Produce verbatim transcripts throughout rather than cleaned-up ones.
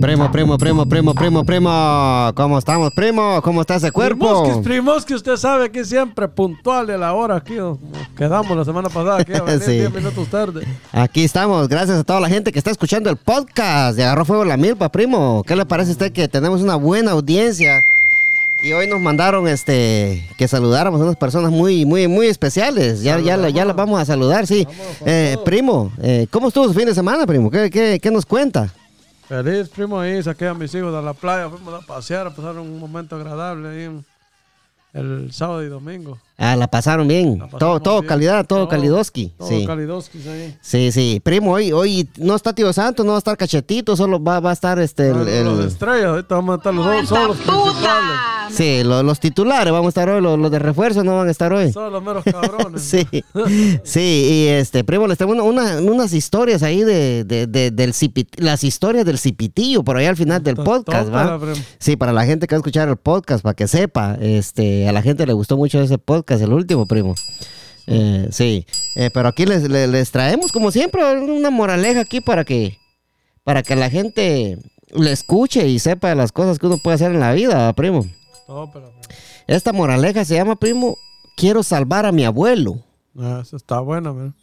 Primo, primo, primo, primo, primo, primo. ¿Cómo estamos, primo? ¿Cómo está ese cuerpo? Primoskis, Primoskis, usted sabe que siempre puntual de la hora aquí. Quedamos la semana pasada aquí a venir Sí. diez minutos tarde. Aquí estamos, gracias a toda la gente que está escuchando el podcast de Agarró Fuego la Milpa, primo. ¿Qué le parece a usted que tenemos una buena audiencia? Y hoy nos mandaron este que saludáramos a unas personas muy, muy, muy especiales. Ya, ya, la- ya las vamos a saludar, sí. Eh, primo, eh, ¿cómo estuvo su fin de semana, primo? ¿Qué, qué, qué nos cuenta? Feliz, primo, ahí saqué a mis hijos de la playa, fuimos a pasear, a pasar un momento agradable ahí en el sábado y domingo. Ah, la pasaron bien. La pasamos todo todo bien. calidad, todo, Todo- calidoski. Todo Sí. Calidoskis ahí. Sí, sí. Primo, hoy, hoy no está Tío Santo, no va a estar Cachetito, solo va, va a estar este... El, Los- el- Los estrellas, ahorita vamos a estar los dos, son los principales. sí, lo- los titulares vamos a estar hoy, los, los de refuerzo no van a estar hoy. Son los meros cabrones. Sí, sí, y este, primo, les tengo una- una- unas historias ahí de, de, de- del cipit- las historias del cipitillo por ahí al final del To- podcast, tócala, ¿va? primo. Sí, para la gente que va a escuchar el podcast, para que sepa, este, a la gente le gustó mucho ese podcast, el último, primo. Eh, sí, Eh, pero aquí les, les, les traemos, como siempre, una moraleja aquí para que, para que la gente le escuche y sepa de las cosas que uno puede hacer en la vida, primo. Tópela, primo. Esta moraleja se llama, primo, quiero salvar a mi abuelo. Ah, esa está buena, man.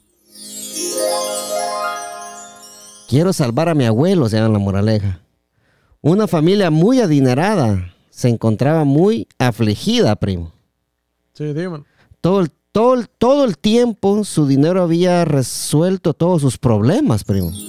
Quiero salvar a mi abuelo, se llama la moraleja. Una familia muy adinerada se encontraba muy afligida, primo. Sí, dímelo. Todo el, todo, el, todo el tiempo su dinero había resuelto todos sus problemas, primo. O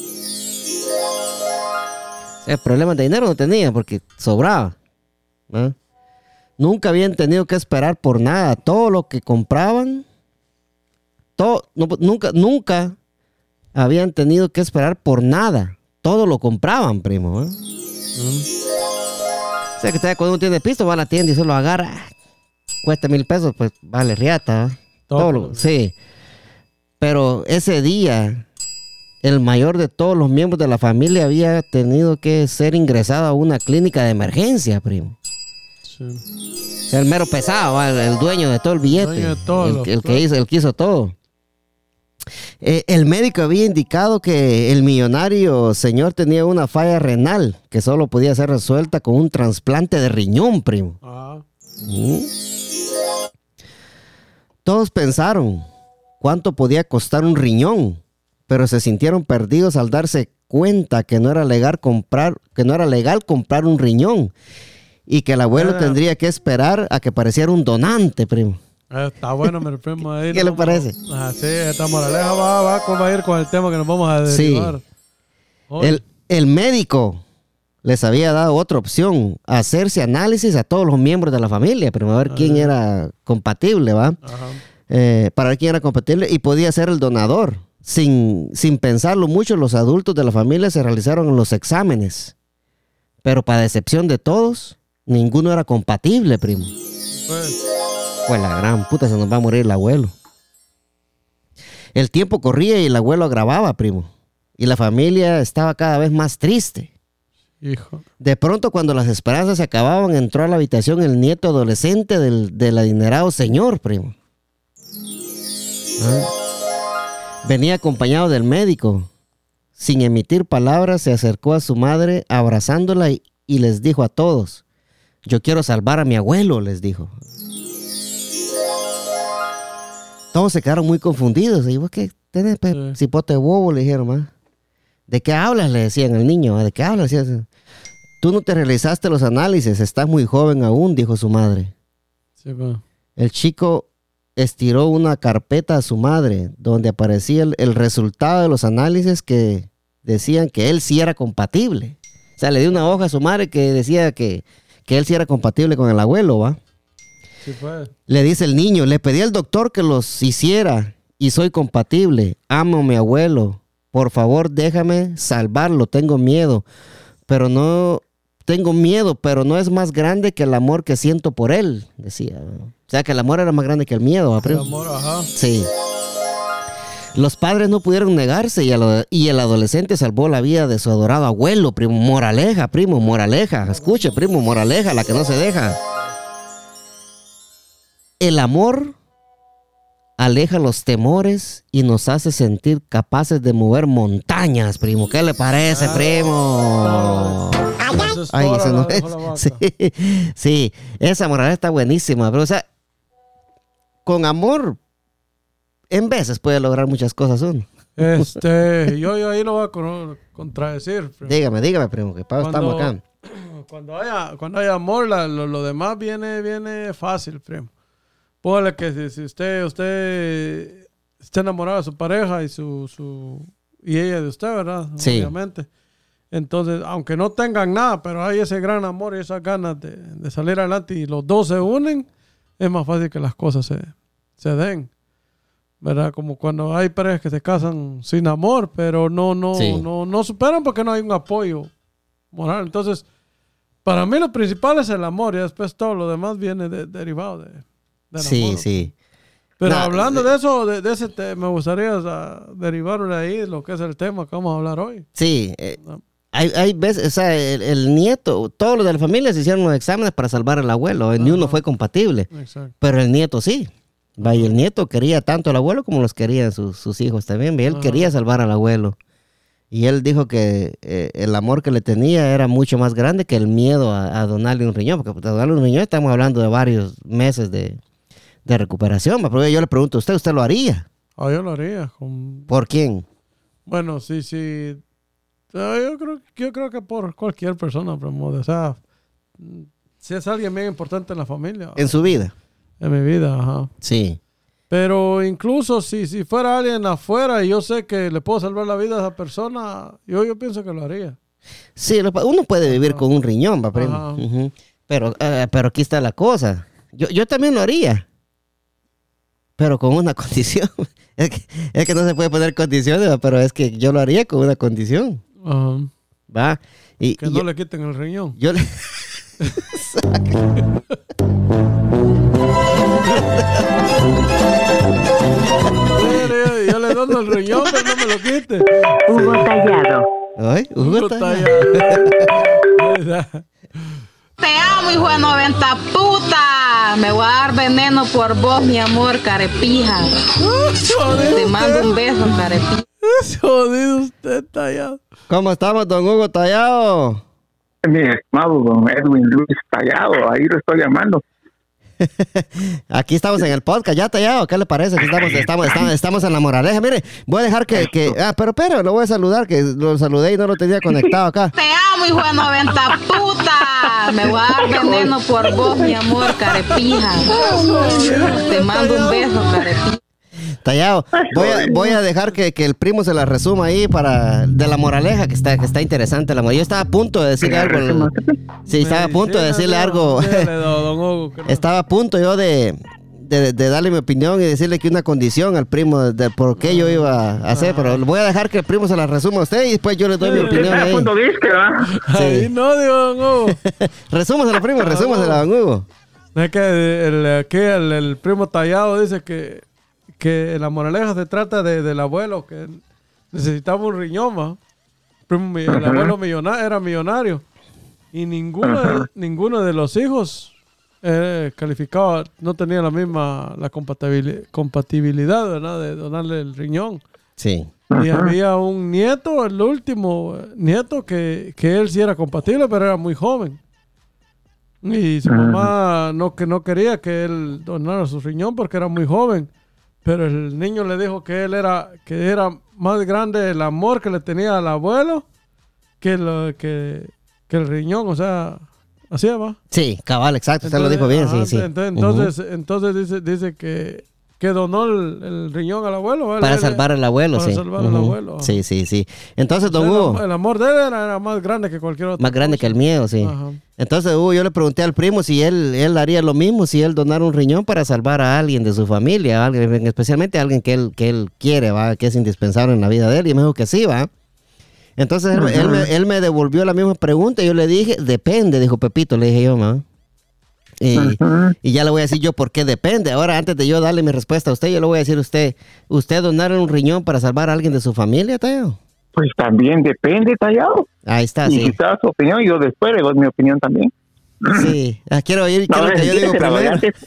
sea, problemas de dinero no tenía porque sobraba, ¿no? Nunca habían tenido que esperar por nada. Todo lo que compraban, todo, no, nunca, nunca habían tenido que esperar por nada. Todo lo compraban, primo, ¿eh? Mm. O sea, que usted cuando uno tiene pisto va a la tienda y se lo agarra. Cuesta mil pesos, pues vale riata. ¿eh? Todo lo- sí. Pero ese día, el mayor de todos los miembros de la familia había tenido que ser ingresado a una clínica de emergencia, primo. Sí. O sea, el mero pesado, ¿va? el, el dueño de todo el billete. Dueño de todo, el, los- el que hizo, el que hizo todo. Eh, el médico había indicado que el millonario señor tenía una falla renal que solo podía ser resuelta con un trasplante de riñón, primo. Ah, ¿Mm? Todos pensaron cuánto podía costar un riñón, pero se sintieron perdidos al darse cuenta que no era legal comprar, que no era legal comprar un riñón y que el abuelo Ah. tendría que esperar a que pareciera un donante, primo. eh, está bueno, mi primo. Ahí ¿Qué nos le vamos- parece? Ah, sí, esta moraleja va, va, va a ir con el tema que nos vamos a Sí. derivar. Hoy. El, el médico les había dado otra opción, hacerse análisis a todos los miembros de la familia, pero a ver quién era compatible, ¿va? Ajá. Eh, para ver quién era compatible y podía ser el donador. Sin, sin pensarlo mucho, los adultos de la familia se realizaron los exámenes. Pero para decepción de todos, ninguno era compatible, primo. Pues, Pues la gran puta, se nos va a morir el abuelo. El tiempo corría y el abuelo agravaba, primo. Y la familia estaba cada vez más triste. hijo. De pronto, cuando las esperanzas se acababan, entró a la habitación el nieto adolescente del, del adinerado señor, primo. Ah. Venía acompañado del médico. Sin emitir palabras, se acercó a su madre, abrazándola y, y les dijo a todos: yo quiero salvar a mi abuelo, les dijo. Todos se quedaron muy confundidos. Y vos qué tenés, pe- Sí. cipote de bobo, le dijeron, ¿ma? ¿De qué hablas? Le decían al niño. ¿De qué hablas? Decían, tú no te realizaste los análisis, estás muy joven aún, dijo su madre. Sí, pues. El chico estiró una carpeta a su madre donde aparecía el, el resultado de los análisis que decían que él sí era compatible. O sea, le dio una hoja a su madre que decía que, que él sí era compatible con el abuelo, ¿va? Sí, pues. Le dice el niño, le pedí al doctor que los hiciera y soy compatible. Amo a mi abuelo. Por favor, déjame salvarlo. Tengo miedo, pero no... Tengo miedo, pero no es más grande que el amor que siento por él, decía. O sea, que el amor era más grande que el miedo. ¿va, El primo? amor, ajá. Sí. Los padres no pudieron negarse y, el, y el adolescente salvó la vida de su adorado abuelo, primo. Moraleja, primo, moraleja. Escuche, primo, moraleja, la que no se deja. El amor aleja los temores y nos hace sentir capaces de mover montañas, primo. ¿Qué le parece, primo? Ay, Asesora eso no la dejó es. la vaca. Sí, sí, esa moraleja está buenísima, pero o sea, con amor, en veces puede lograr muchas cosas uno. Este, yo, yo ahí lo voy a con- contradecir. primo. Dígame, dígame, primo, que para estamos acá. Cuando haya, cuando haya amor, la- lo, lo demás viene, viene fácil, primo. Póngale que si, si usted, usted está enamorado de su pareja y su, su y ella de usted, ¿verdad? Sí. Obviamente. Entonces, aunque no tengan nada, pero hay ese gran amor y esas ganas de, de salir adelante y los dos se unen, es más fácil que las cosas se, se den. ¿Verdad? Como cuando hay parejas que se casan sin amor, pero no, no, Sí. no, no superan porque no hay un apoyo moral. Entonces, para mí lo principal es el amor y después todo lo demás viene de- derivado de, del Sí, amor. sí. Pero No, hablando eh, de eso, de, de ese te- me gustaría, o sea, derivar de ahí lo que es el tema que vamos a hablar hoy. Sí, eh, No. hay, hay veces, o sea, el, el nieto, todos los de la familia se hicieron los exámenes para salvar al abuelo, ni uno Ajá. fue compatible, Exacto. pero el nieto sí. Va, y el nieto quería tanto al abuelo como los querían sus, sus hijos también. Y él Ajá. quería salvar al abuelo. Y él dijo que eh, el amor que le tenía era mucho más grande que el miedo a, a donarle un riñón. Porque a donarle un riñón estamos hablando de varios meses de, de recuperación. Pero yo le pregunto a usted, ¿usted lo haría? Ah, yo lo haría. Con... ¿Por quién? Bueno, sí, sí. Ah, Yo creo, yo creo que por cualquier persona, primo. O sea, mm, si es alguien bien importante en la familia, En su vida. en mi vida, ajá. Sí. Pero incluso si, si fuera alguien afuera y yo sé que le puedo salvar la vida a esa persona, yo, yo pienso que lo haría. Sí, lo- uno puede vivir Ajá. con un riñón, va, primo. Ajá. Ujú. Pero, eh, pero aquí está la cosa. Yo, yo también lo haría. Pero con una condición. Es que, es que no se puede poner condiciones, va, pero es que yo lo haría con una condición. Ajá. Va. Y, Que y no yo, le quiten el riñón. yo le... Yo, yo le doy el riñón, pero no me lo quite. Hugo Tallado. Ay, Hugo Hugo está- Tallado. Te amo, hijo de noventa puta. Me voy a dar veneno por vos, mi amor, carepija. Te mando un beso, carepija. Jodido usted, Tallado. ¿Cómo estamos, don Hugo Tallado? Mi estimado don Edwin Luis Tallado, ahí lo estoy llamando. Aquí estamos en el podcast, ya Tallado, ¿qué le parece? Aquí estamos, estamos, estamos, estamos en la moraleja. Mire, voy a dejar que, que... Ah, pero, pero, lo voy a saludar, que lo saludé y no lo tenía conectado acá. Te amo, hijo de noventa puta. Me voy a dar veneno por vos, mi amor, carepija. Te mando un beso, carepija. Tallado, voy a, voy a dejar que, que el primo se la resuma ahí para de la moraleja, que está, que está interesante. La, mo- yo estaba a punto de decirle algo. Sí, estaba a punto de decirle algo. Dígale, don don Hugo, que no- Estaba a punto yo de, de, de darle mi opinión y decirle que una condición al primo de, de por qué yo iba a hacer, pero voy a dejar que el primo se la resuma a usted y después yo le doy mi opinión Está a ahí. punto de que va. Ahí Sí. no, digo, don Hugo. Resúmasela, primo, resúmasela, don Hugo. Es que el, aquí el, el primo Tallado dice que, que la moraleja se trata de, del abuelo que necesitaba un riñón, ¿va? Primo mi- el abuelo millona- era millonario y ninguno de, ninguno de los hijos eh, calificaba, no tenía la misma la compatibili- compatibilidad, ¿verdad? De donarle el riñón. Sí. Y había un nieto, el último eh, nieto, que, que él sí era compatible, pero era muy joven. Y su mamá no, que no quería que él donara su riñón porque era muy joven. Pero el niño le dijo que él era, que era más grande el amor que le tenía al abuelo que, lo, que, que el riñón. O sea, así va. Sí, cabal, exacto, usted lo dijo bien, ajá, sí, sí. Entonces, Ujú. entonces, entonces dice, dice que, que donó el, el riñón al abuelo. Él- Para él- salvar al abuelo, para sí. salvar al Ujú. abuelo. Sí, sí, sí. Entonces, O sea, don el, Hugo, am- el amor de él era, era más grande que cualquier otro. más grande que el miedo, sí. Ajá. Entonces, Hugo, yo le pregunté al primo si él, él haría lo mismo, si él donara un riñón para salvar a alguien de su familia, a alguien, especialmente a alguien que él, que él quiere, ¿va? Que es indispensable en la vida de él. Y me dijo que sí, va. Entonces, él, él me, él me devolvió la misma pregunta y yo le dije, depende, dijo Pepito, le dije yo, ma. Y, y ya le voy a decir yo por qué depende. Ahora, antes de yo darle mi respuesta a usted, yo le voy a decir a usted, ¿usted donar un riñón para salvar a alguien de su familia, Tayo? Pues también depende, Tallado. Ahí está, Y si sí. usted da su opinión, yo después le doy mi opinión también. Sí, ah, quiero oír No, quiero que si yo quieres, digo se la doy primero. antes.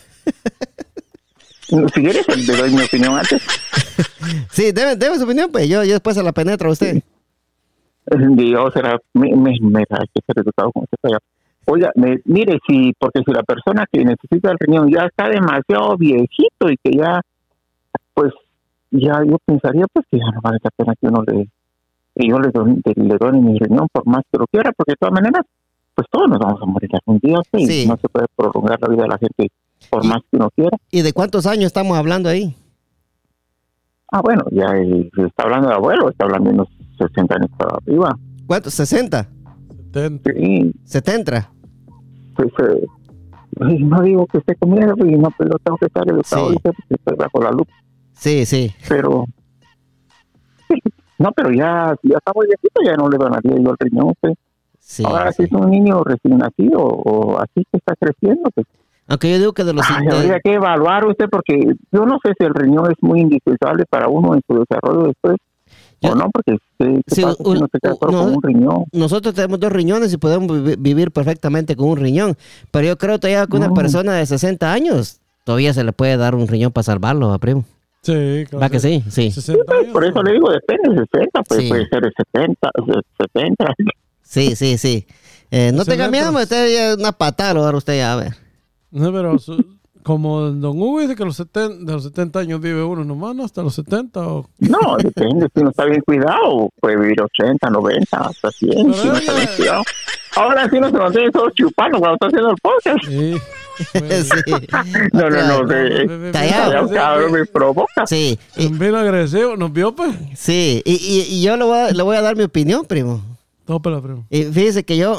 Si quieres, le doy mi opinión antes. Sí, debe, debe su opinión, pues yo, yo después se la penetro a usted. Dios, era, me, me, me hay que ser educado con este tallado. Oiga, me, mire, si, porque si la persona que necesita el riñón ya está demasiado viejito y que ya, pues, ya yo pensaría pues que ya no vale la pena que uno le, que yo le doy, le doy mi riñón por más que lo quiera, porque de todas maneras, pues todos nos vamos a morir algún día, sí. Sí. No se puede prolongar la vida de la gente por ¿Y, más que uno quiera. ¿Y de cuántos años estamos hablando ahí? Ah, bueno, ya eh, está hablando de abuelo, está hablando de unos sesenta años para arriba. ¿Cuántos? ¿sesenta? setenta. Sí, ¿setenta? pues eh, no digo que esté comiendo, y no, pero tengo que estar educado, Sí. porque estoy bajo la luz. Sí, sí. Pero, no, pero ya, si ya está muy viejito, ya no le donaría yo el riñón. Pues. Sí, Ahora, sí. si es un niño recién nacido o así que está creciendo, pues Aunque yo digo que de los... ay, de- habría que evaluar usted, porque yo no sé si el riñón es muy indispensable para uno en su desarrollo después, Yo- o no, porque ¿qué, qué Sí, pasa si un- uno se queda un- solo no. con un riñón? Nosotros tenemos dos riñones y podemos vivi- vivir perfectamente con un riñón. Pero yo creo todavía que una No. persona de sesenta años todavía se le puede dar un riñón para salvarlo, ¿va, primo? Sí, claro. ¿Va que sí? Sí. sesenta años, Por eso ¿no? le digo, depende, sesenta, pues Sí. puede ser de setenta, de setenta. Sí, sí, sí. Eh, no tenga Excelente. miedo, usted ya una patada lo va a dar usted ya, a ver. No, pero su- como Don Hugo dice que los setenta, de los setenta años vive uno nomás, ¿no? Hasta los setenta. O... No, depende, si uno está bien cuidado, puede vivir ochenta, noventa, hasta cien, si uno está bien cuidado. Ahora sí no se mantiene todo chupando cuando está haciendo el podcast. Sí. Sí. No, no, no, Ve- de, ve- ve- Tallado. ya, cabrón, me provoca. Sí, y, Un vino agresivo, ¿nos vio, pues? sí. Y, y- y yo le voy, a, le voy a dar mi opinión, primo. Tópela, primo. Y fíjese que yo,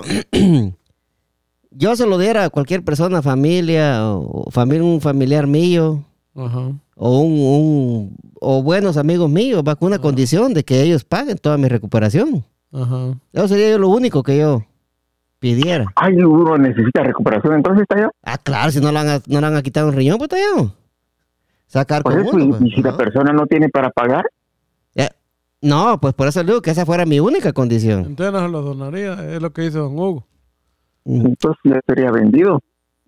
yo se lo diera a cualquier persona, familia, o familia, un familiar mío, Ajá. o un, un- o buenos amigos míos, va con una condición de que ellos paguen toda mi recuperación. Ajá. Eso sería yo lo único que yo pidiera. Ay, uno necesita recuperación, entonces está ya. Ah, claro, si no le van a, no le van a quitar un riñón, pues está ya. Sacar Por con eso, uno, y, pues. y si la Ajá. persona no tiene para pagar, Ya. No, pues por eso le digo que esa fuera mi única condición. Entonces no se lo donaría, es lo que hizo Don Hugo. Ujú. entonces ya sería vendido.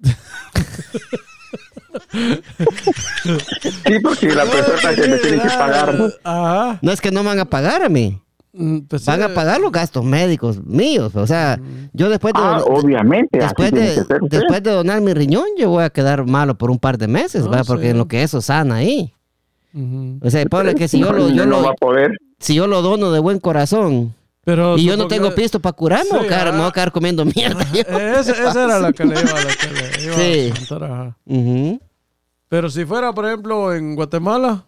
Sí, porque la persona que me tiene que pagar, ¿no? Ajá. No es que no me van a pagar a mí. Mm, pues Van sí, a pagar los gastos médicos míos. O sea, yo después de, Ah, de- obviamente, después, así tiene de, que ser usted. después de donar mi riñón, yo voy a quedar malo por un par de meses, No, ¿va? Porque sí. en lo que eso sana ahí. Ujú. O sea, Pablo, que si yo lo, yo no lo, va a poder. si yo lo dono de buen corazón Pero y yo no supongo tengo que- pisto para curarme, Sí, me voy a quedar- ah. me voy a quedar comiendo mierda. yo. Eh, ese- esa era la que le iba, la que le iba Sí. a contar, ajá. Ujú. Pero si fuera, por ejemplo, en Guatemala,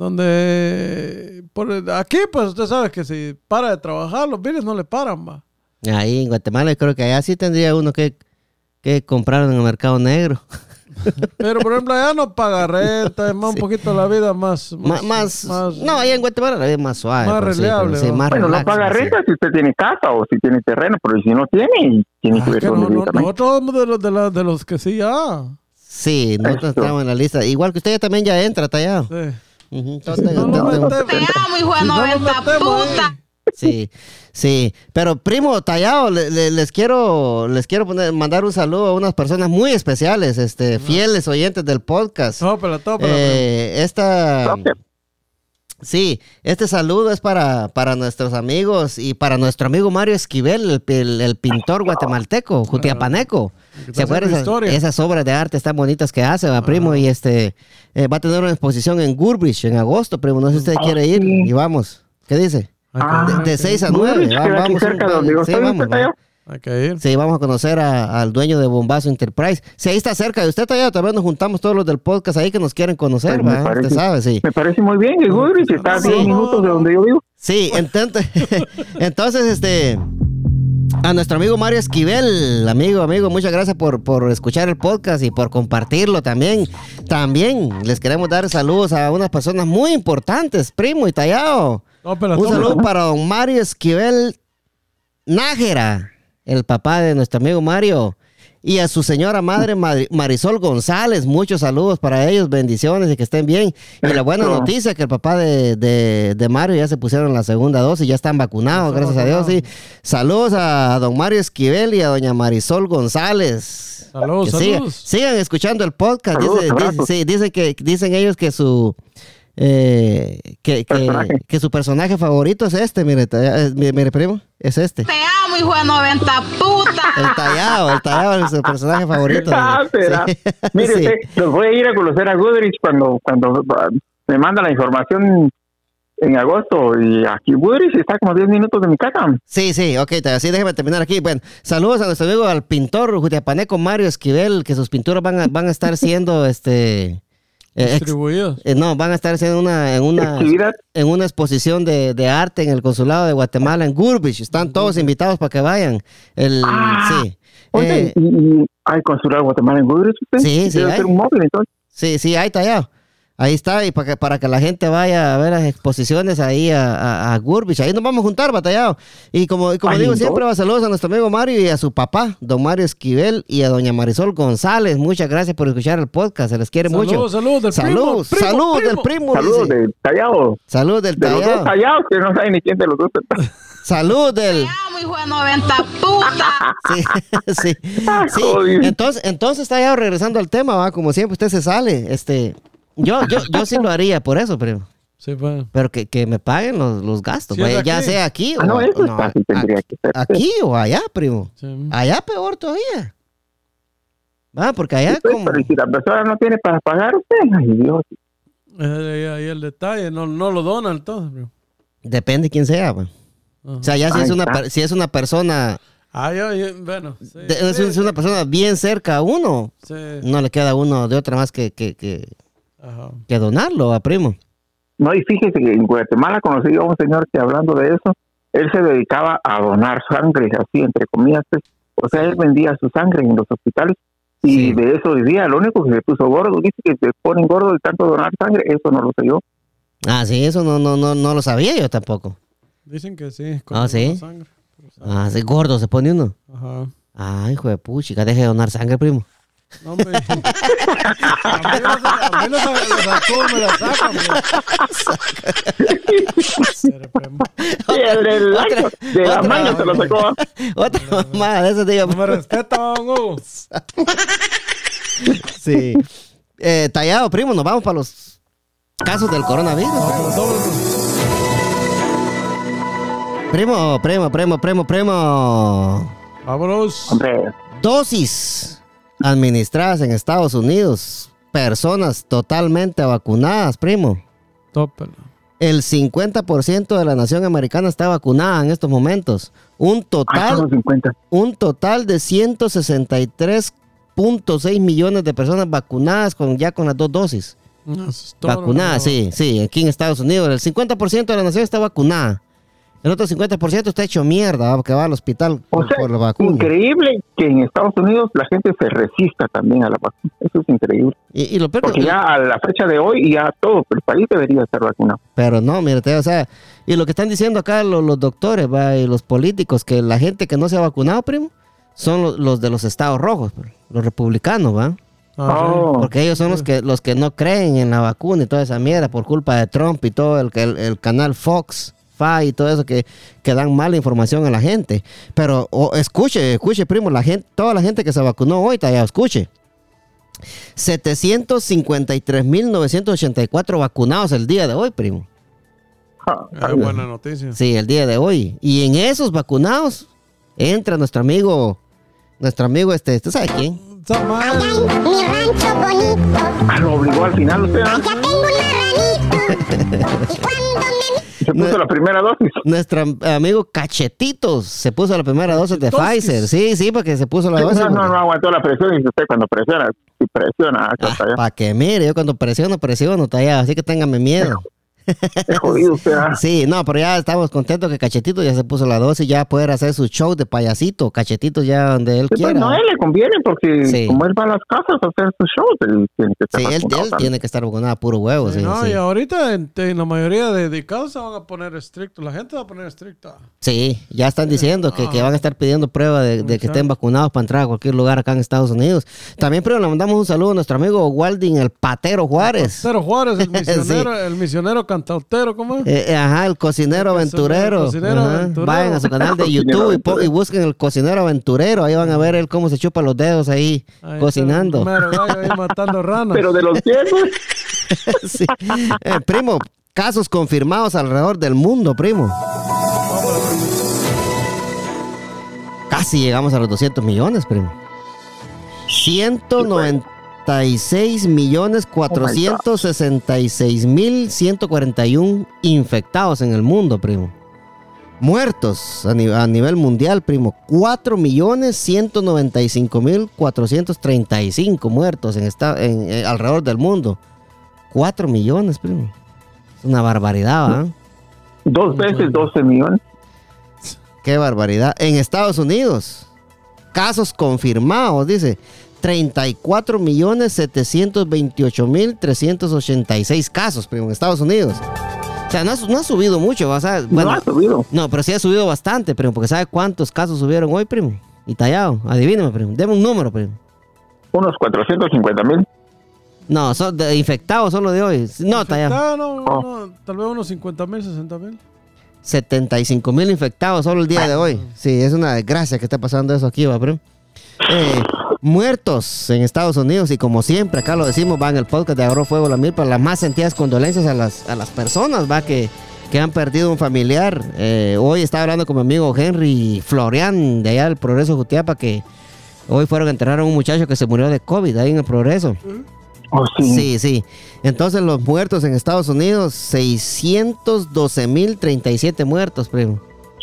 donde por, aquí, pues usted sabe que si para de trabajar, los bienes no le paran, va. Ahí en Guatemala yo creo que allá sí tendría uno que, que comprar en el mercado negro. Pero por ejemplo, allá no paga renta, es más Sí. un poquito la vida más. Má- más, no, allá en Guatemala la vida es más suave. más pues, sí, reliable, pero sí, ¿no? más Bueno, no relax, paga sí. renta si usted tiene casa o si tiene terreno, pero si no tiene, tiene que Ah, ver que dónde no, vive no, también. nosotros somos de los, de, la- de los que sí ya. Sí, nosotros Eso. estamos en la lista. Igual que usted ya también ya entra, tallado. Sí. Ujú, todo Si está- no nos todo- metemos- Te amo, hijo de si no nos noventa metemos ahí. puta. Sí, sí. Pero primo Tallado, le- le- les quiero, les quiero poner, mandar un saludo a unas personas muy especiales, este, fieles oyentes del podcast. Tópela, tópela, Eh, esta, Ok. sí, este saludo es para, para nuestros amigos y para nuestro amigo Mario Esquivel, el, el- el pintor guatemalteco, jutiapaneco. Que ¿Se está acuerdan haciendo esas, historia. esas obras de arte tan bonitas que hace, va, primo? Y este eh, va a tener una exposición en Goodrich en agosto, primo. No sé si usted Ah, quiere ir sí. y vamos. ¿Qué dice? Ah, De, de seis a Goodrich nueve. queda va- aquí vamos, cerca un- de donde yo sí, estoy, vamos, ¿usted va. allá? Hay que ir. Sí, vamos a conocer a- al dueño de Bombazo Enterprise. Sí, ahí está cerca de usted, todavía también nos juntamos todos los del podcast ahí que nos quieren conocer, Pues me ¿va? parece- Usted sabe, sí. Me parece muy bien, el Goodrich está a Sí. diez minutos de donde yo vivo. Sí, entonces, entonces, este, a nuestro amigo Mario Esquivel, amigo, amigo, muchas gracias por, por escuchar el podcast y por compartirlo también. También les queremos dar saludos a unas personas muy importantes, primo y Tallado. Tópela, Un tópela. saludo para don Mario Esquivel Nájera, el papá de nuestro amigo Mario, y a su señora madre Mari- Marisol González. Muchos saludos para ellos, bendiciones y que estén bien. Y la buena Eso. noticia que el papá de, de, de Mario ya se pusieron la segunda dosis, ya están vacunados, Ya están gracias a Dios. Sí. vacunados. Saludos a don Mario Esquivel y a doña Marisol González. Saludos, Que sigan, saludos. sigan escuchando el podcast. Saludos, Dice- dice- abrazos. sí, dicen que dicen ellos que su eh, que, que, que su personaje favorito es este, mire, talla- eh, mire, mire, primo, es este. Te amo, hijo de noventa puta. El tallado, el tallado es su personaje favorito. Ah, será. Sí. Mire, Sí. usted, los voy a ir a conocer a Goodrich cuando, cuando uh, me manda la información en agosto. Y aquí Goodrich está como diez minutos de mi casa. Sí, sí, ok, te- así déjeme terminar aquí. Bueno, saludos a nuestro amigo, al pintor Jutiapaneco Mario Esquivel, que sus pinturas van a, van a estar siendo, este... eh, ex- Distribuidos. eh, no, van a estar siendo una, en una Actividad. en una exposición de, de arte en el consulado de Guatemala en Gurbich. Están todos invitados para que vayan. El, Ah, sí. Oye, Eh, ¿y, y hay consulado de Guatemala en Goodrich usted? Sí, sí, Debe hay. ser un móvil, entonces. Sí, sí, ahí tallado. Ahí está, y para que, para que la gente vaya a ver las exposiciones ahí a, a, a Gurbich. Ahí nos vamos a juntar, batallado. Y como, y como Ay, digo no. siempre, va, saludos a nuestro amigo Mario y a su papá, don Mario Esquivel, y a doña Marisol González. Muchas gracias por escuchar el podcast, se les quiere Saludos, mucho. saludos del Saludos, primo, primo, saludos primo. del primo. Saludos dice. de Tallado. Salud del De los dos tallado. Tallados, que no saben ni quién de los dos está. Salud del... Te amo, hijo de noventa puta. Sí, sí, Ah, sí. joder. Entonces, entonces está ya regresando al tema, va, como siempre usted se sale. Este, yo, yo, yo sí lo haría por eso, pero, Sí, pues. pero que, que me paguen los, los gastos, Sí, vaya, es ya aquí. sea aquí Ah, o no, eso o es fácil, tendría que ser. aquí o allá, primo. Sí. Allá peor todavía. Va, porque allá Pues, como pero ¿y si la persona no tiene para pagar usted? Ay, Dios. Eh, ahí el detalle, no, no lo donan entonces, primo. depende quién sea, va. Ajá. O sea, ya si Ahí es una está. per- si es una persona Ah, yo, yo- bueno. Sí, de- es, sí, es una persona bien cerca a uno, sí. no le queda a uno de otra más que que, que, Ajá. que donarlo, a primo. No, y fíjese que en Guatemala conocí yo a un señor que, hablando de eso, él se dedicaba a donar sangre, así entre comillas, pues. O sea, él vendía su sangre en los hospitales y Sí. de eso vivía. Lo único que se puso gordo, dice que se ponen gordo de tanto donar sangre, eso no lo sé yo. Ah, sí, eso no no no no lo sabía yo tampoco. Dicen que sí. con Ah, ¿sí? la sangre, pero sabe. Ah, sí, gordo se pone uno. Ajá. Ay, hijo de puchica, deje de donar sangre, primo. No, hombre. A mí los, a mí los, los alcoholes me la sacan, bro. Pero, primo, Sí, el del otra- año, de la otra- manga se lo sacó. Otra mamá de esas, digo. No me respeta, don Hugo. Sí. Eh, tallado, primo, nos vamos para los casos del coronavirus. Doble, doble, Primo, primo, primo, primo, primo. Vámonos. Hombre, Dosis administradas en Estados Unidos. Personas totalmente vacunadas, primo. Tópelo. El cincuenta por ciento de la nación americana está vacunada en estos momentos. Un ay, son total, los cincuenta. un total de ciento sesenta y tres punto seis millones de personas vacunadas con, ya con las dos dosis. No, eso es todo, Vacunadas, no. sí, sí, aquí en Estados Unidos. El cincuenta por ciento de la nación está vacunada. El otro cincuenta por ciento está hecho mierda, ¿va? Porque va al hospital O por, sea, por la vacuna. increíble que en Estados Unidos la gente se resista también a la vacuna. Eso es increíble. Y, y lo peor Porque que- ya a la fecha de hoy, ya todo el país debería estar vacunado. Pero no, mírate, o sea, y lo que están diciendo acá los, los doctores, va, y los políticos, que la gente que no se ha vacunado, primo, son los, los de los estados rojos, los republicanos, va. Ah, sí. Oh, Porque ellos son los que los que no creen en la vacuna y toda esa mierda por culpa de Trump y todo el, el, el canal Fox, F y todo eso que, que dan mala información a la gente. Pero oh, escuche, escuche, primo, la gente, toda la gente que se vacunó hoy, ya escuche. setecientos cincuenta y tres mil novecientos ochenta y cuatro vacunados el día de hoy, primo. ja, Ah, buena noticia. Sí, el día de hoy. Y en esos vacunados entra nuestro amigo, nuestro amigo este, ¿tú sabes quién? Está mal. Mi rancho bonito, ah, lo obligó al final usted, ¿ah? ya tengo una ranita. Y cuando me Se puso No. la primera dosis. Nuestro am- amigo Cachetitos se puso la primera dosis de Cachetoskis. Pfizer. Sí, sí, porque se puso la Sí, dosis. no, no, porque- no aguantó la presión. Y usted cuando presiona, si presiona, hasta Ah, allá. para que mire, yo cuando presiono, presiono, tallado, así que téngame miedo. Es jodido usted, ¿ah? Sí, no, pero ya estamos contentos que Cachetito ya se puso la dosis, ya poder hacer su show de payasito, Cachetito ya donde él Sí, pues, quiera. no, a él le conviene porque Sí. como él va a las casas a hacer sus shows, él tiene que estar Sí, él, vacunado él también. tiene que estar vacunado a puro huevo, sí, no, sí. y ahorita en, en la mayoría de, de casos se van a poner estrictos. La gente va a poner estricta. Sí, ya están diciendo que, que Ah. van a estar pidiendo prueba de, de que estén vacunados para entrar a cualquier lugar acá en Estados Unidos. También, pero le mandamos un saludo a nuestro amigo Walding, el Patero Juárez. Pero Juárez, el misionero, el misionero cantautero, ¿cómo es? Eh, eh, ajá, el cocinero El aventurero. cocinero Ajá. aventurero. Vayan a su canal de Cocinero YouTube y, po- aventurero. y busquen el cocinero aventurero. Ahí van a ver él cómo se chupa los dedos ahí Ahí está cocinando. el mero gallo ahí matando ranas. Pero de los viejos, Sí. Eh, primo, casos confirmados alrededor del mundo, primo. Casi llegamos a los doscientos millones, primo. ciento noventa y seis millones cuatrocientos sesenta y seis mil ciento cuarenta y uno infectados en el mundo, primo. Muertos a, ni- a nivel mundial, primo. cuatro millones ciento noventa y cinco mil cuatrocientos treinta y cinco muertos en esta, en, en- alrededor del mundo. cuatro millones, primo. Es una barbaridad, ¿ah? Dos veces doce millones. Qué barbaridad. En Estados Unidos, casos confirmados, dice, treinta y cuatro millones setecientos veintiocho mil trescientos ochenta y seis casos, primo, en Estados Unidos. O sea, no ha, no ha subido mucho, o sea, bueno, No ha subido. no, pero sí ha subido bastante, primo, porque ¿sabe cuántos casos subieron hoy, primo? Y tallado, adivíneme, primo, deme un número, primo. Unos cuatrocientos cincuenta mil. No, son de, infectados solo de hoy. No, tallado. Ah, no, Oh. no, tal vez unos cincuenta mil, sesenta mil. setenta y cinco mil infectados solo el día de hoy. Sí, es una desgracia que está pasando eso aquí, va, primo. Eh, muertos en Estados Unidos y como siempre acá lo decimos, va en el podcast de Agarró Fuego la Milpa, las más sentidas condolencias a las, a las personas, va, que, que han perdido un familiar. Eh, hoy estaba hablando con mi amigo Henry Florian de allá del Progreso Jutiapa, que hoy fueron a enterrar a un muchacho que se murió de COVID ahí en el Progreso. Oh, sí. Sí, sí. Entonces los muertos en Estados Unidos, seiscientos doce mil treinta y siete muertos, primo.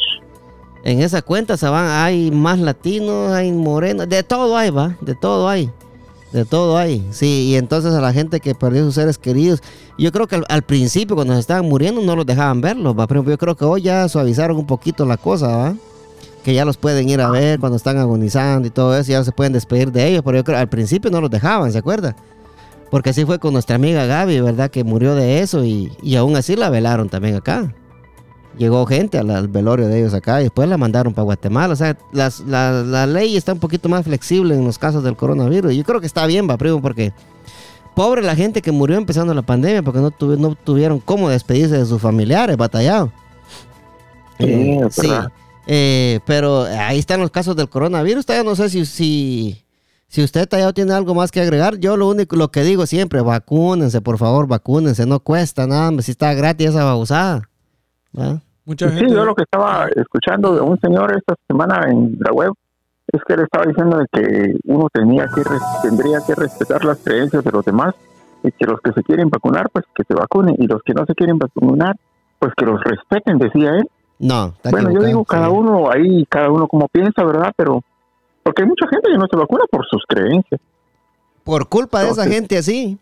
En esa cuenta se van, hay más latinos, hay morenos, de todo hay, va, de todo hay. De todo hay, sí, y entonces a la gente que perdió sus seres queridos, yo creo que al, al principio cuando se estaban muriendo no los dejaban verlos, va, pero yo creo que hoy ya suavizaron un poquito la cosa, va, que ya los pueden ir a ver cuando están agonizando y todo eso, ya se pueden despedir de ellos, pero yo creo que al principio no los dejaban, ¿se acuerda? Porque así fue con nuestra amiga Gaby, ¿verdad? Que murió de eso y, y aún así la velaron también acá. Llegó gente al, al velorio de ellos acá y después la mandaron para Guatemala. O sea, las, la, la ley está un poquito más flexible en los casos del coronavirus. Yo creo que está bien, va, primo, porque pobre la gente que murió empezando la pandemia porque no, tuvi- no tuvieron cómo despedirse de sus familiares, batallado. Sí, Eh, es sí. verdad. Eh, pero ahí están los casos del coronavirus. Todavía no sé si, si, si usted todavía tiene algo más que agregar. Yo lo único, lo que digo siempre, vacúnense, por favor, vacúnense. No cuesta nada, hombre, si está gratis esa babosada. ¿Va? Mucha Sí, gente. yo lo que estaba escuchando de un señor esta semana en la web es que él estaba diciendo de que uno tenía que res- tendría que respetar las creencias de los demás y que los que se quieren vacunar, pues que se vacunen y los que no se quieren vacunar, pues que los respeten, decía él. No, está Bueno, yo equivocado, digo cada sí. uno ahí, cada uno como piensa, ¿verdad? Pero porque hay mucha gente que no se vacuna por sus creencias. Por culpa de esa Entonces- gente así,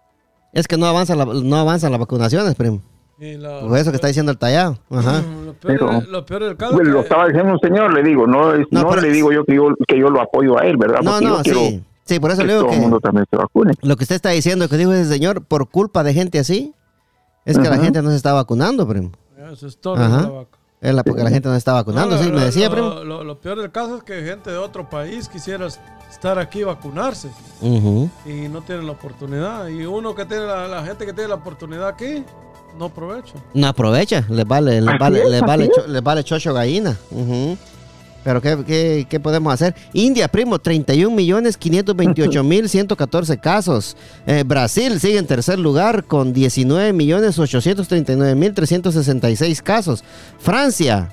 es que no avanza la, no avanzan las vacunaciones, primo. Y la- Por eso que está diciendo el tallado. Ajá. Lo peor, Pero- lo peor del caso Bueno, lo que- estaba diciendo un señor, le digo, no es, No, no, pero- le digo yo que yo que yo lo apoyo a él, ¿verdad? No, Porque no, yo quiero sí. Sí, por eso que le digo todo que el mundo también se vacune. lo que usted está diciendo, que dijo ese señor, por culpa de gente así, es que la Ujú. gente no se está vacunando, primo. Eso es todo. Ajá. la vaca. Es la, porque la gente no se está vacunando, No, sí, lo- me decía, lo, primo. Lo, lo peor del caso es que gente de otro país quisiera estar aquí y vacunarse Ujú. y no tienen la oportunidad. Y uno que tiene la, la gente que tiene la oportunidad aquí, no aprovecha. No aprovecha, les vale, les Así vale, es, les así vale, es. cho- les vale chocho gallina. Ujú. Pero ¿qué, qué, qué podemos hacer? India, primo, treinta y un millones quinientos veintiocho mil ciento catorce casos. Eh, Brasil sigue en tercer lugar con diecinueve millones ochocientos treinta y nueve mil trescientos sesenta y seis casos. Francia,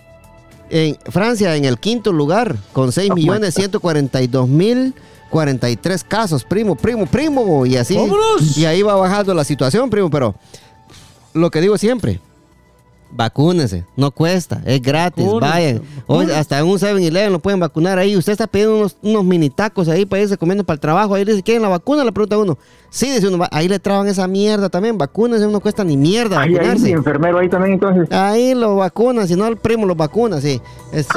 en Francia en el quinto lugar con seis millones ciento cuarenta y dos mil cuarenta y tres casos, primo, primo, primo. Y así, ¡Vámonos! y ahí va bajando la situación, primo, pero lo que digo siempre, vacúnense, no cuesta, es gratis, Vacúnense, vayan. Hoy vacúnense. hasta en un seven eleven lo pueden vacunar ahí. Usted está pidiendo unos, unos mini tacos ahí para irse comiendo para el trabajo. Ahí le dice, ¿quieren la vacuna? Le pregunta uno. Sí, dice uno, va- ahí le traban esa mierda también. Vacúnense, no cuesta ni mierda Ahí hay vacunarse. un enfermero ahí también, entonces. Ahí lo vacunan, si no el primo lo vacuna, sí. Este,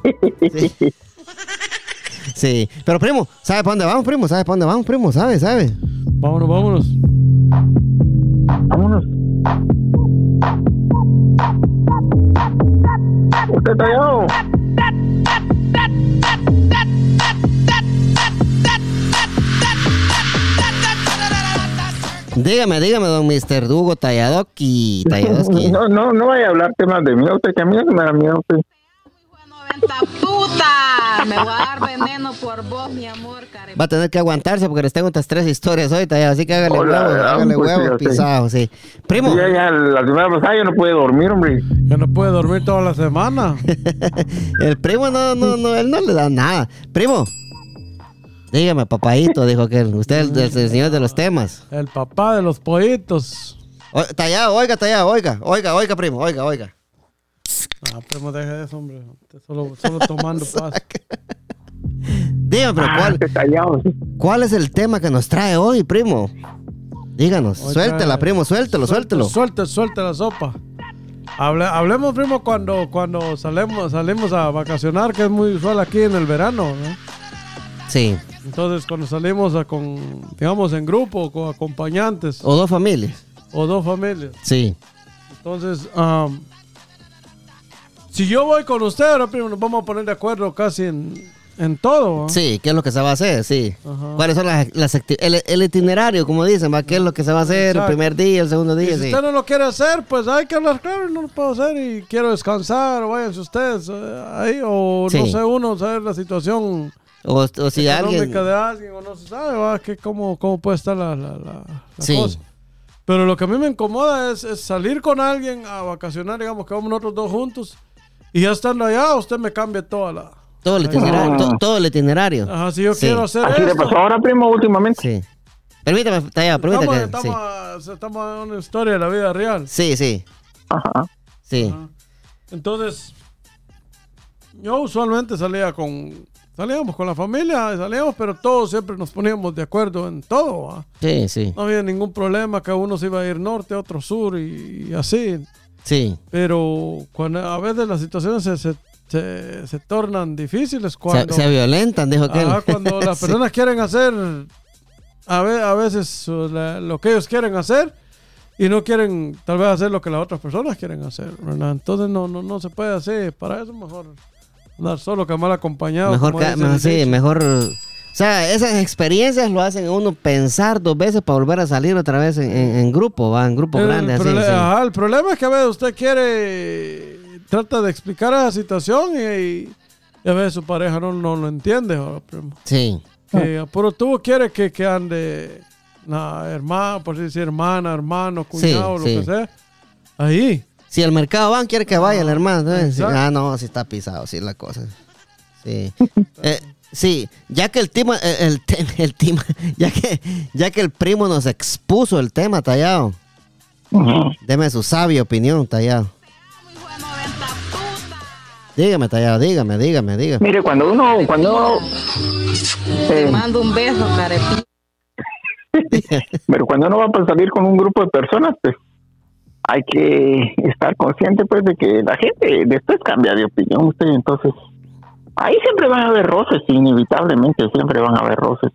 sí. Sí, pero primo, ¿sabe para dónde vamos, primo? ¿Sabe para dónde vamos, primo? ¿Sabe? ¿Sabe? Vámonos, vámonos. Vámonos. Usted está allá. Dígame, dígame, don mister Hugo Talladoki. Talladoski. No, no, no vaya a hablar temas de mí. Usted que a mí no me da miedo. Usted. Puta, me voy a dar veneno por vos, mi amor, care. Va a tener que aguantarse porque les tengo estas tres historias hoy, Tallado. Así que hágale Hola, huevo, ah, hágale pues, huevo, sí, ya sé. pisado, sí. Primo, Ya, ya, la semana pasada yo no pude dormir, hombre. Ya no puede dormir toda la semana. el primo no, no, no, él no le da nada. Primo, dígame, papadito, dijo aquel. Usted es el, el- el señor de los temas. El papá de los pollitos. O- Tallado, oiga, Tallado, oiga, oiga, oiga, primo, oiga, oiga. Ah, primo, deje de eso, hombre. Usted Solo, solo tomando paz. Dígame, pero Ah, ¿cuál, qué callado. sí. ¿cuál es el tema que nos trae hoy, primo? Díganos, Hoy suéltela, trae- primo, suéltelo, suéltelo. Suelte, suelte la sopa. Hable- hablemos, primo, cuando, cuando salimos, salimos a vacacionar, que es muy usual aquí en el verano, ¿no? Sí, Entonces, cuando salimos a con, digamos, en grupo, con acompañantes o dos familias. o dos familias. Sí, Entonces, um, si yo voy con usted, ahora, primo, nos vamos a poner de acuerdo casi en, en todo, ¿no? sí, ¿qué es lo que se va a hacer? Sí. Ajá. ¿Cuáles son las, las acti- el, el itinerario, como dicen, va? ¿Qué es lo que se va a hacer Exacto. el primer día, el segundo Y día? si Sí. usted no lo quiere hacer, pues hay que hablar claro, no lo puedo hacer y quiero descansar, váyanse ustedes eh, ahí, o no Sí. sé, uno saber la situación O, o si económica alguien... de alguien, o no se sabe, va, que cómo, cómo puede estar la, la, la, la Sí. cosa. Pero lo que a mí me incomoda es, es salir con alguien a vacacionar, digamos que vamos nosotros dos juntos, y ya estando allá, usted me cambia toda la... Todo el itinerario. to- todo el itinerario. Ajá, si yo Sí. quiero hacer Así le esto... pasó ahora, primo, últimamente. Sí. Permítame, Tallado, permítame. Estamos, que- estamos, estamos en una historia de la vida real. Sí, sí, Ajá. sí. Ajá. Entonces, yo usualmente salía con, salíamos con la familia, salíamos, pero todos siempre nos poníamos de acuerdo en todo, ¿va? Sí, sí, No había ningún problema, que uno se iba a ir norte, otro sur y, y así. sí. Pero cuando a veces las situaciones se, se, se, se tornan difíciles Se, cuando, se violentan, dijo aquel. ajá, cuando las Sí. personas quieren hacer a, ve- a veces uh, la- lo que ellos quieren hacer y no quieren tal vez hacer lo que las otras personas quieren hacer, ¿verdad? Entonces no, no, no se puede hacer. Para eso mejor andar solo que mal acompañado. Mejor, como que, dice el mejor, sí, dicho. mejor. O sea, esas experiencias lo hacen a uno pensar dos veces para volver a salir otra vez en, en- en grupo, va, en grupo El, grande, así. prole- sí. ajá, el problema es que a veces usted quiere, trata de explicar esa situación y, y a veces su pareja no, no lo entiende. ¿verdad, primo? Sí, Que a puro tubo quiere que, que ande la hermana, por así decir, hermana, hermano, cuñado, Sí, lo sí. que sea. Ahí. si el mercado van quiere que vaya el hermano. ¿no? Sí. Exacto. Ah, no, sí está pisado, sí, la cosa. Sí. Eh, sí, ya que el tema, el, el, te- el tema, ya que, ya que el primo nos expuso el tema, Tallado. Ujú. Deme su sabia opinión, Tallado. Dígame, Tallado, dígame, dígame, dígame. Mire, cuando uno, cuando uno, Te eh, mando un beso, carepi. pero cuando uno va a salir con un grupo de personas, pues hay que estar consciente, pues, de que la gente después cambia de opinión, usted, entonces, ahí siempre van a haber roces, inevitablemente, siempre van a haber roces.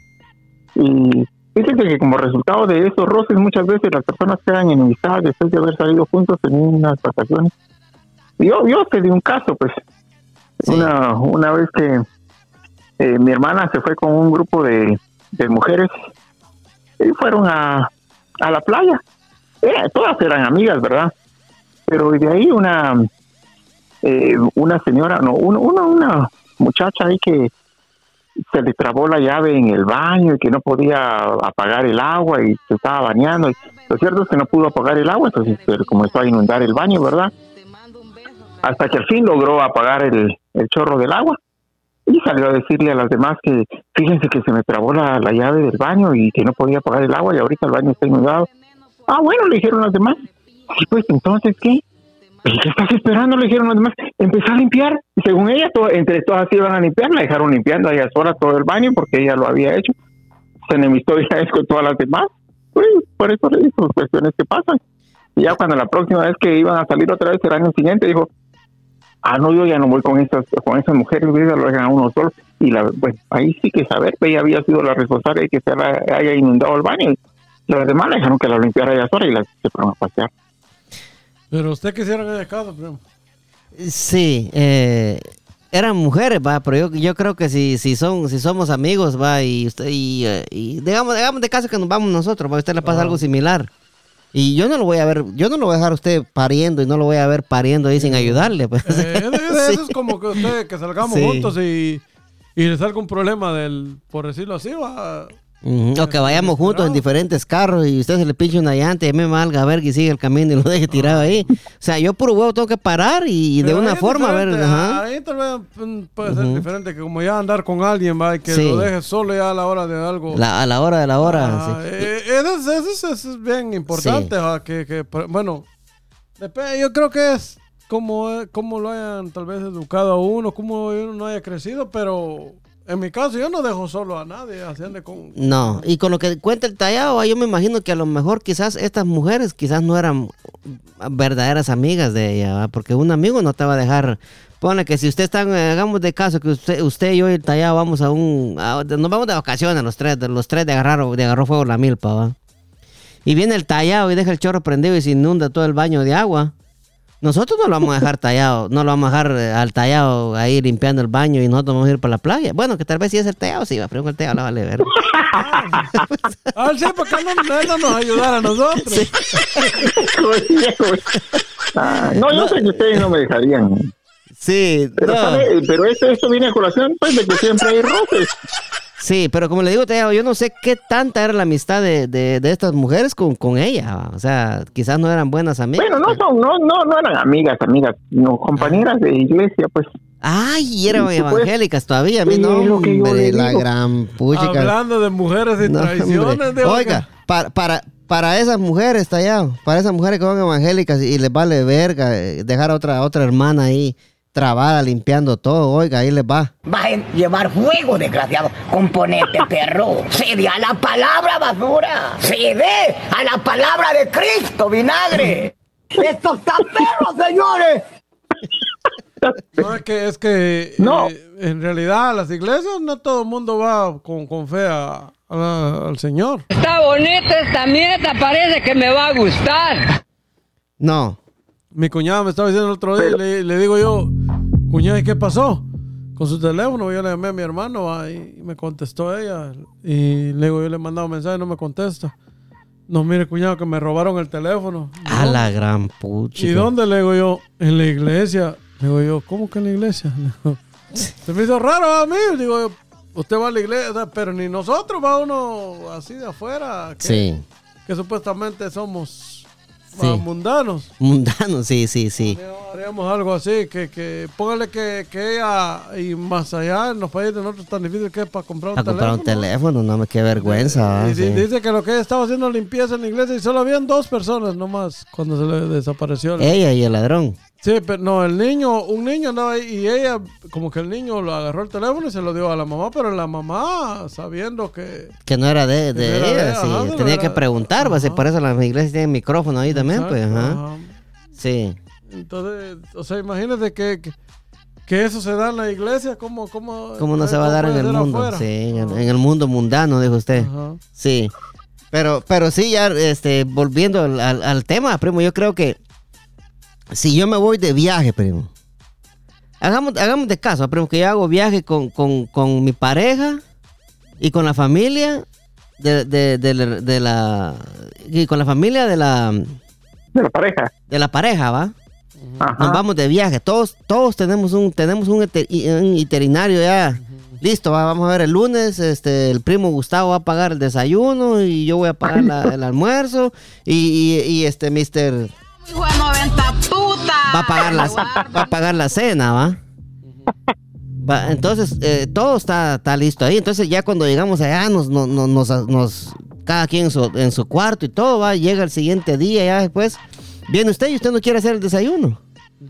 Y fíjese que como resultado de esos roces, muchas veces las personas quedan enemistadas después de haber salido juntos en unas vacaciones. Yo, yo te di un caso, pues, Sí. una, una vez que eh, mi hermana se fue con un grupo de, de mujeres y fueron a, a la playa. Eh, todas eran amigas, ¿verdad? Pero de ahí una eh, una señora, no, una, una, una muchacha ahí que se le trabó la llave en el baño y que no podía apagar el agua y se estaba bañando. Y lo cierto es que no pudo apagar el agua, entonces se comenzó a inundar el baño, ¿verdad? Hasta que al fin logró apagar el, el chorro del agua y salió a decirle a las demás que fíjense que se me trabó la, la llave del baño y que no podía apagar el agua y ahorita el baño está inundado. Ah, bueno, le dijeron las demás. Sí, pues entonces, ¿qué? ¿Pero qué estás esperando? Le dijeron las demás. Empezó a limpiar y según ella, to- entre todas se iban a limpiar, la dejaron limpiando a ella sola todo el baño porque ella lo había hecho. Se enemistó ya con todas las demás. Pues, por eso le dijo, cuestiones que pasan. Y ya cuando la próxima vez que iban a salir otra vez el año siguiente, dijo, ah, no, yo ya no voy con esas con esas mujeres, ya lo dejan a uno solo. Y la, bueno, ahí sí que saber, pues ella había sido la responsable de que se la, haya inundado el baño. Y las demás la dejaron que la limpiara ella sola y las se fueron a pasear. Pero usted quisiera que haya caso, primo. Sí, eh, eran mujeres, va, pero yo, yo creo que si, si son, si somos amigos, va, y usted, y, eh, y digamos, digamos de caso que nos vamos nosotros, va, a usted le pasa Ah. algo similar. Y yo no lo voy a ver, yo no lo voy a dejar a usted pariendo y no lo voy a ver pariendo ahí sin ayudarle, pues. Eh, esa veces Sí. es como que usted, que salgamos Sí. juntos y, y le salga un problema del, por decirlo así, va. Ujú, o que vayamos juntos en diferentes carros y usted se le pinche una llanta y a mí me valga ver y sigue el camino y lo deje tirado ahí. O sea, yo puro huevo tengo que parar y, y de Pero una ahí es forma ver. diferente, Ajá. Ahí tal vez mm, puede ser diferente que como ya andar con alguien, va, y que Sí. lo deje solo ya a la hora de algo. La- a la hora de la hora. Ah, sí. eh, eso, es- eso es- eso es bien importante, Sí. va, que, que, pero, bueno, dep- yo creo que es como, eh, como lo hayan tal vez educado a uno, como uno no haya crecido, pero en mi caso yo no dejo solo a nadie, así ande con... No, y con lo que cuenta el tallado, yo me imagino que a lo mejor quizás estas mujeres quizás no eran verdaderas amigas de ella, ¿va? Porque un amigo no te va a dejar. Pone que si usted está, eh, hagamos de caso que usted, usted yo y el tallado vamos a un, a- nos vamos de vacaciones los tres, de los tres de agarrar, de agarró fuego la milpa, ¿va? Y viene el tallado y deja el chorro prendido y se inunda todo el baño de agua. Nosotros no lo vamos a dejar tallado, no lo vamos a dejar eh, al tallado ahí limpiando el baño y nosotros vamos a ir para la playa. Bueno, que tal vez si es el tallado, sí, va, pero con el tallado la vale ver. Ah, sí, porque no, él no nos ayudara a nosotros. Ah, no, yo sé que ustedes no me dejarían. Sí, Pero, no. ¿sabe? Pero esto, esto viene a colación, pues, de que siempre hay roces. Sí, pero como le digo, tallado, yo no sé qué tanta era la amistad de, de, de estas mujeres con, con ella. ¿Va? O sea, quizás no eran buenas amigas. Bueno, no son, no, no, no eran amigas, amigas, no, compañeras de iglesia, pues. Ay, y eran Sí, pues. evangélicas todavía. A mí Sí, no, es lo que yo hombre, le la digo. gran puchica. Hablando de mujeres y No, traiciones. hombre. De Oiga, para, para, para esas mujeres, tallado, para esas mujeres que son evangélicas y les vale verga eh, dejar a otra, a otra hermana ahí trabada limpiando todo, oiga, ahí les va. Vas a llevar fuego, desgraciado. Componente, perro. Cede a la palabra, basura. Cede a la palabra de Cristo, vinagre. ¡Estos están perros, señores! No, es que, es que No. eh, en realidad a las iglesias no todo el mundo va con, con fe a- a la- al Señor. Está bonita esta nieta, parece que me va a gustar. No. Mi cuñada me estaba diciendo el otro día y le, le digo yo, cuñada, ¿y qué pasó? Con su teléfono, yo le llamé a mi hermano va, y me contestó ella. Y le digo, yo le he mandado un mensaje y no me contesta. No, mire, cuñado, que me robaron el teléfono. A ¿No? la gran pucha. ¿Y dónde? Le digo yo, en la iglesia. Le digo yo, ¿cómo que en la iglesia? Le digo, se me hizo raro a mí. Le digo yo, usted va a la iglesia, o sea, pero ni nosotros va uno así de afuera. Que, Sí. que supuestamente somos Sí. ah, mundanos. Mundano, sí, sí, sí. Haríamos algo así, que, que póngale que, que ella, y más allá, en los países de nosotros tan difícil que es para comprar un A comprar teléfono. un teléfono, no me qué vergüenza. Y ah, di- sí. dice que lo que ella estaba haciendo limpieza en la iglesia y solo habían dos personas nomás cuando se le desapareció. el- Ella y el ladrón. Sí, pero no, el niño, un niño andaba ahí y ella, como que el niño lo agarró el teléfono y se lo dio a la mamá, pero la mamá, sabiendo que... Que no era de, de Que no era de ella, ella, sí. ajá, no Tenía era- que preguntar, pues, y ajá. por eso las iglesias tienen micrófono ahí también, pues, Exacto, ajá. ajá. Sí. Entonces, o sea, imagínate que, que, que eso se da en la iglesia, ¿cómo, cómo, ¿Cómo no se va a dar en puede el ser mundo? afuera? Sí, en el, Ajá. en el mundo mundano, dijo usted. Ajá. Sí. Pero, pero sí, ya, este, volviendo al, al- al tema, primo, yo creo que si yo me voy de viaje, primo, hagamos, hagamos de caso, primo, que yo hago viaje con, con, con mi pareja y con la familia de, de, de la- de la, y con la familia de la, De la pareja. de la pareja, ¿va? Ajá. Nos vamos de viaje. Todos, todos tenemos un, tenemos un, iter- un itinerario ya. Listo, va, vamos a ver el lunes. Este, el primo Gustavo va a pagar el desayuno y yo voy a pagar la- el almuerzo. Y, y, y este mister Hijo de noventa puta. va a pagar la, va a pagar la cena, ¿va? Va, entonces, eh, todo está, está listo ahí. Entonces, ya cuando llegamos allá, nos, nos, nos, nos- nos- cada quien en su, en su cuarto y todo, va. Llega el siguiente día, ya después viene usted y usted no quiere hacer el desayuno.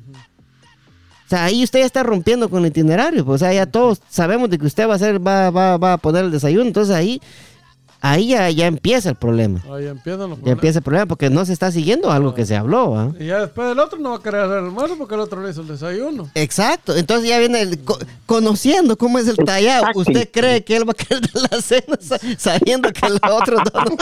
O sea, ahí usted ya está rompiendo con el itinerario. Pues, o sea, ya todos sabemos de que usted va a hacer, va, va, va a poner el desayuno. Entonces ahí, ahí ya, ya empieza el problema. Ahí empiezan los Ya problemas. empieza el problema porque no se está siguiendo algo que se habló, ¿va? Y ya después el otro no va a querer hacer el almuerzo porque el otro le hizo el desayuno. Exacto, entonces ya viene el co- conociendo cómo es el tallado. Exacto. ¿Usted cree que él va a querer dar la cena sa- sabiendo que el otro no?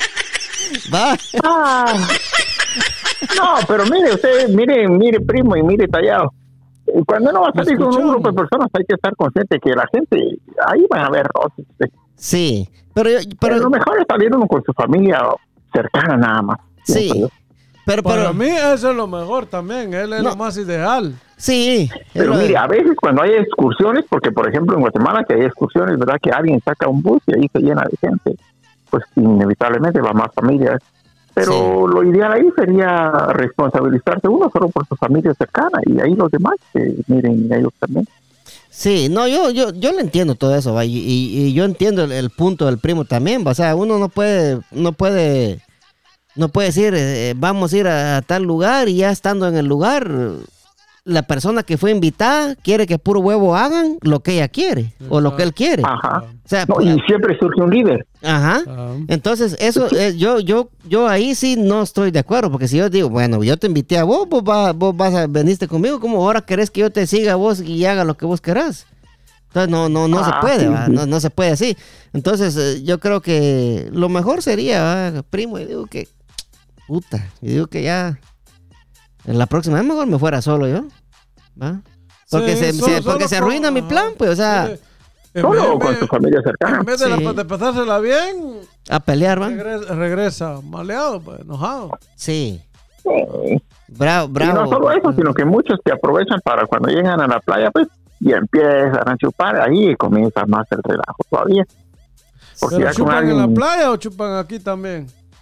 Va. Ah. No, pero mire usted, mire, mire primo y mire tallado. Eh, Cuando uno va a Lo salir con un escuchamos. grupo de personas hay que estar consciente que la gente, ahí van a haber roces. eh. Sí, pero yo, Pero pero lo mejor es salir uno con su familia cercana nada más. sí. pienso yo. Pero, Para pero, mí eso es lo mejor también, él es No. lo más ideal. sí. Pero es lo- mire, a veces cuando hay excursiones, porque por ejemplo en Guatemala que hay excursiones, ¿verdad? Que alguien saca un bus y ahí se llena de gente, pues inevitablemente va más familias. Pero Sí. lo ideal ahí sería responsabilizarse uno solo por su familia cercana y ahí los demás que miren ellos también. Sí, no, yo, yo, yo le entiendo todo eso, va, y, y- y yo entiendo el, el punto del primo también, va, o sea, uno no puede, no puede, no puede decir, eh, vamos a ir a, a tal lugar y ya estando en el lugar, la persona que fue invitada quiere que puro huevo hagan lo que ella quiere, o lo que él quiere. Ajá. O sea, No, pues, y siempre surge un líder. ajá. Ah. Entonces, eso, eh, yo, yo, yo ahí sí no estoy de acuerdo, porque si yo digo, bueno, yo te invité a vos, vos, va- vos vas a, veniste conmigo, ¿cómo ahora querés que yo te siga a vos y haga lo que vos querás? Entonces, no, no, no Ah, se puede, sí, ¿va? sí. No, no se puede así. Entonces, eh, yo creo que lo mejor sería, ¿va? Primo, y digo que, puta, y digo que ya, en la próxima vez mejor me fuera solo yo, ¿va? Porque, Sí, se, solo- se- porque solo se con- arruina mi ajá. plan, pues, o sea, Sí. En Solo vez- o con su familia cercana. En vez de, la- Sí. de pasársela bien, a pelear, ¿va? regresa, regresa maleado, pues, enojado. Sí, Sí. bravo, Y bravo. no solo eso, sino que muchos que aprovechan para cuando llegan a la playa, pues, y empiezan a chupar, ahí comienza más el relajo todavía. Porque ¿Pero ya con chupan en la alguien, playa o chupan aquí también?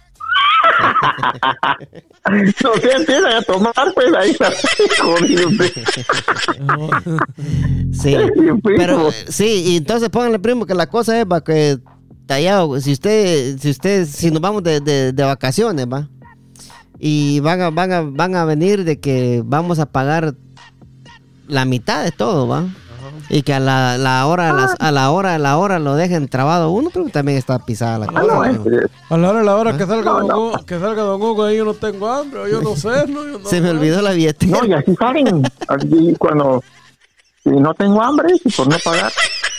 no sé, empiezan a tomar, pues, ahí está jodido. Sí, Primo. pero eh, sí, y entonces pónganle, primo, que la cosa es para que tallado, si usted, si usted, si nos vamos de, de, de vacaciones, va, y van a, van a, van a venir de que vamos a pagar la mitad de todo, va, y que a la, la hora, a, las- a la hora, a la hora lo dejen trabado uno, pero también está pisada la Ah, no, cosa. es- ¿no? es- A la hora, a la hora que salga, No, don no. Hugo, que salga Don Hugo, ahí yo no tengo hambre, o yo no sé, no, yo no Se me sé. olvidó la billetera. no, y así salen. Así cuando, si no tengo hambre, y por no pagar.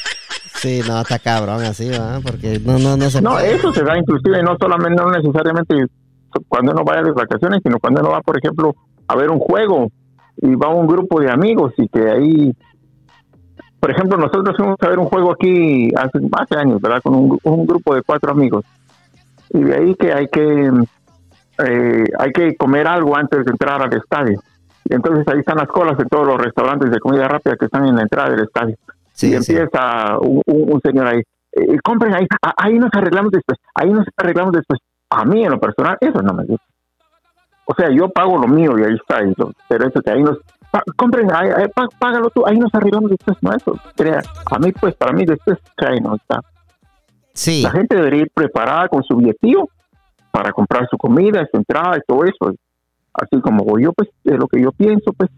Sí, no, está cabrón así, va, porque no, no, no se No, puede. eso se da inclusive no solamente, no necesariamente cuando uno vaya de vacaciones, sino cuando uno va, por ejemplo, a ver un juego y va un grupo de amigos y que ahí, por ejemplo, nosotros fuimos a ver un juego aquí hace, hace años, ¿verdad? Con un, un grupo de cuatro amigos. Y de ahí que hay que eh, hay que comer algo antes de entrar al estadio. Y entonces ahí están las colas de todos los restaurantes de comida rápida que están en la entrada del estadio. Sí, y sí. empieza un, un- un señor ahí, eh, compren ahí, ah, ahí nos arreglamos después, ahí nos arreglamos después. A mí en lo personal eso no me gusta. O sea, yo pago lo mío y ahí está, y lo- pero eso que ahí nos, pa- compren, ahí, ahí, pá- págalo tú, ahí nos arreglamos después, no eso, crea, a mí pues, para mí después, que ahí no está. Sí, La gente debería ir preparada con su billetillo para comprar su comida, su entrada y todo eso. Así como voy yo, pues, es lo que yo pienso, pues.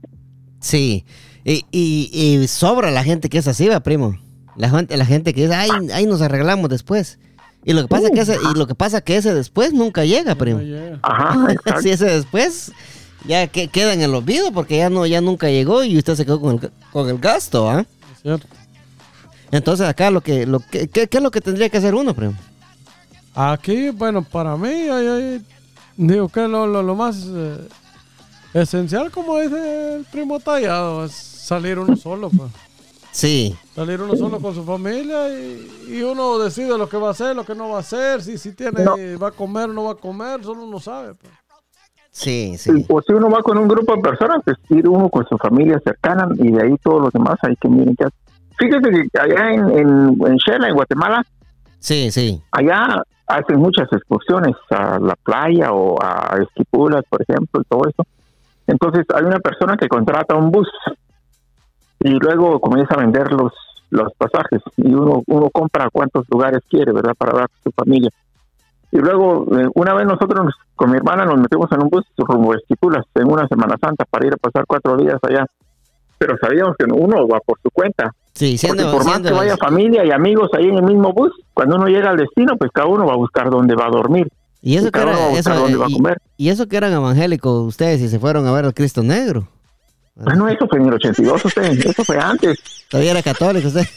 sí. Y, y, y sobra la gente que es así, va, primo. La gente, la gente que dice, ay, ahí nos arreglamos después. Y lo que pasa es que ese, y lo que pasa que ese después nunca llega, primo. No llega. Ajá, exacto. Si ese después ya que, queda en el olvido porque ya no, ya nunca llegó y usted se quedó con el, con el gasto, ¿ah? Es cierto. Entonces acá lo que, lo que, ¿qué, qué es lo que tendría que hacer uno, primo? Aquí, bueno, para mí, hay- hay- digo que lo, lo, lo más eh, esencial, como dice el primo Tallado, es salir uno solo, pues. Sí, Salir uno solo con su familia y, y uno decide lo que va a hacer, lo que no va a hacer, si, si tiene, No. va a comer o no va a comer, solo uno sabe, pues. sí, Y, sí. o si uno va con un grupo de personas, pues ir uno con su familia cercana y de ahí todos los demás hay que miren qué hacen. Fíjese que allá en, en, en Shela, en Guatemala, Sí, sí. allá hacen muchas excursiones a la playa o a Esquipulas, por ejemplo, y todo eso. Entonces hay una persona que contrata un bus y luego comienza a vender los, los pasajes y uno, uno compra cuántos lugares quiere, ¿verdad? Para dar a su familia. Y luego, eh, una vez nosotros nos- con mi hermana nos metimos en un bus rumbo a Esquipulas en una Semana Santa para ir a pasar cuatro días allá. Pero sabíamos que uno va por su cuenta. Sí, Porque siendo, por más siendo- que vaya familia y amigos ahí en el mismo bus, cuando uno llega al destino, pues cada uno va a buscar dónde va a dormir. y eso y que cada uno va a era, buscar eso, dónde va a y, comer. y eso que eran evangélicos ustedes y se fueron a ver al Cristo Negro. Bueno, eso fue en el ochenta y dos, usted, eso fue antes. Todavía era católico usted.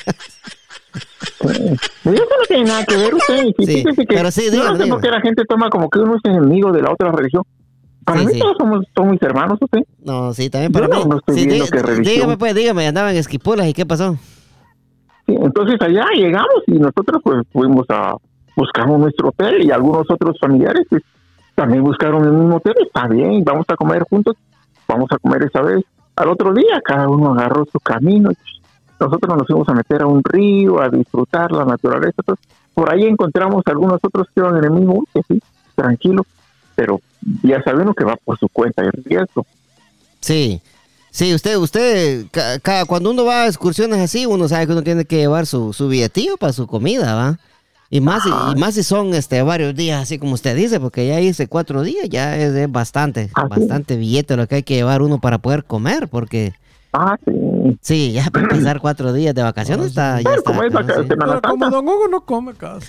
Eh, y eso no tiene nada que ver usted. Y Sí, fíjese que pero sí, yo dígame, no sé dígame. por qué la gente toma como que uno es enemigo de la otra religión. Para Sí, mí sí. todos somos, somos mis hermanos, usted. No, sí, también Yo para no- mí. no estoy Sí, viendo dí- qué religión. dígame pues, dígame, andaban en Esquipulas y qué pasó. Sí, entonces allá llegamos y nosotros pues fuimos a buscamos nuestro hotel y algunos otros familiares pues, también buscaron el mismo hotel, está bien, vamos a comer juntos, vamos a comer esa vez. Al otro día cada uno agarró su camino, nosotros nos fuimos a meter a un río, a disfrutar la naturaleza. Entonces, por ahí encontramos algunos otros que iban en el mismo bus, sí, tranquilo, pero ya sabe uno que va por su cuenta y riesgo. Sí, sí, usted, usted, ca, ca, cuando uno va a excursiones así, uno sabe que uno tiene que llevar su, su billetillo para su comida, ¿va? Y más, y, y más si son este varios días, así como usted dice, porque ya hice cuatro días, ya es, es bastante, ¿Ah, bastante sí? billete lo que hay que llevar uno para poder comer, porque... Ah, sí. Sí, ya para empezar cuatro días de vacaciones está... Ya está, como es vaca- sí. Pero como Don Hugo no come casi.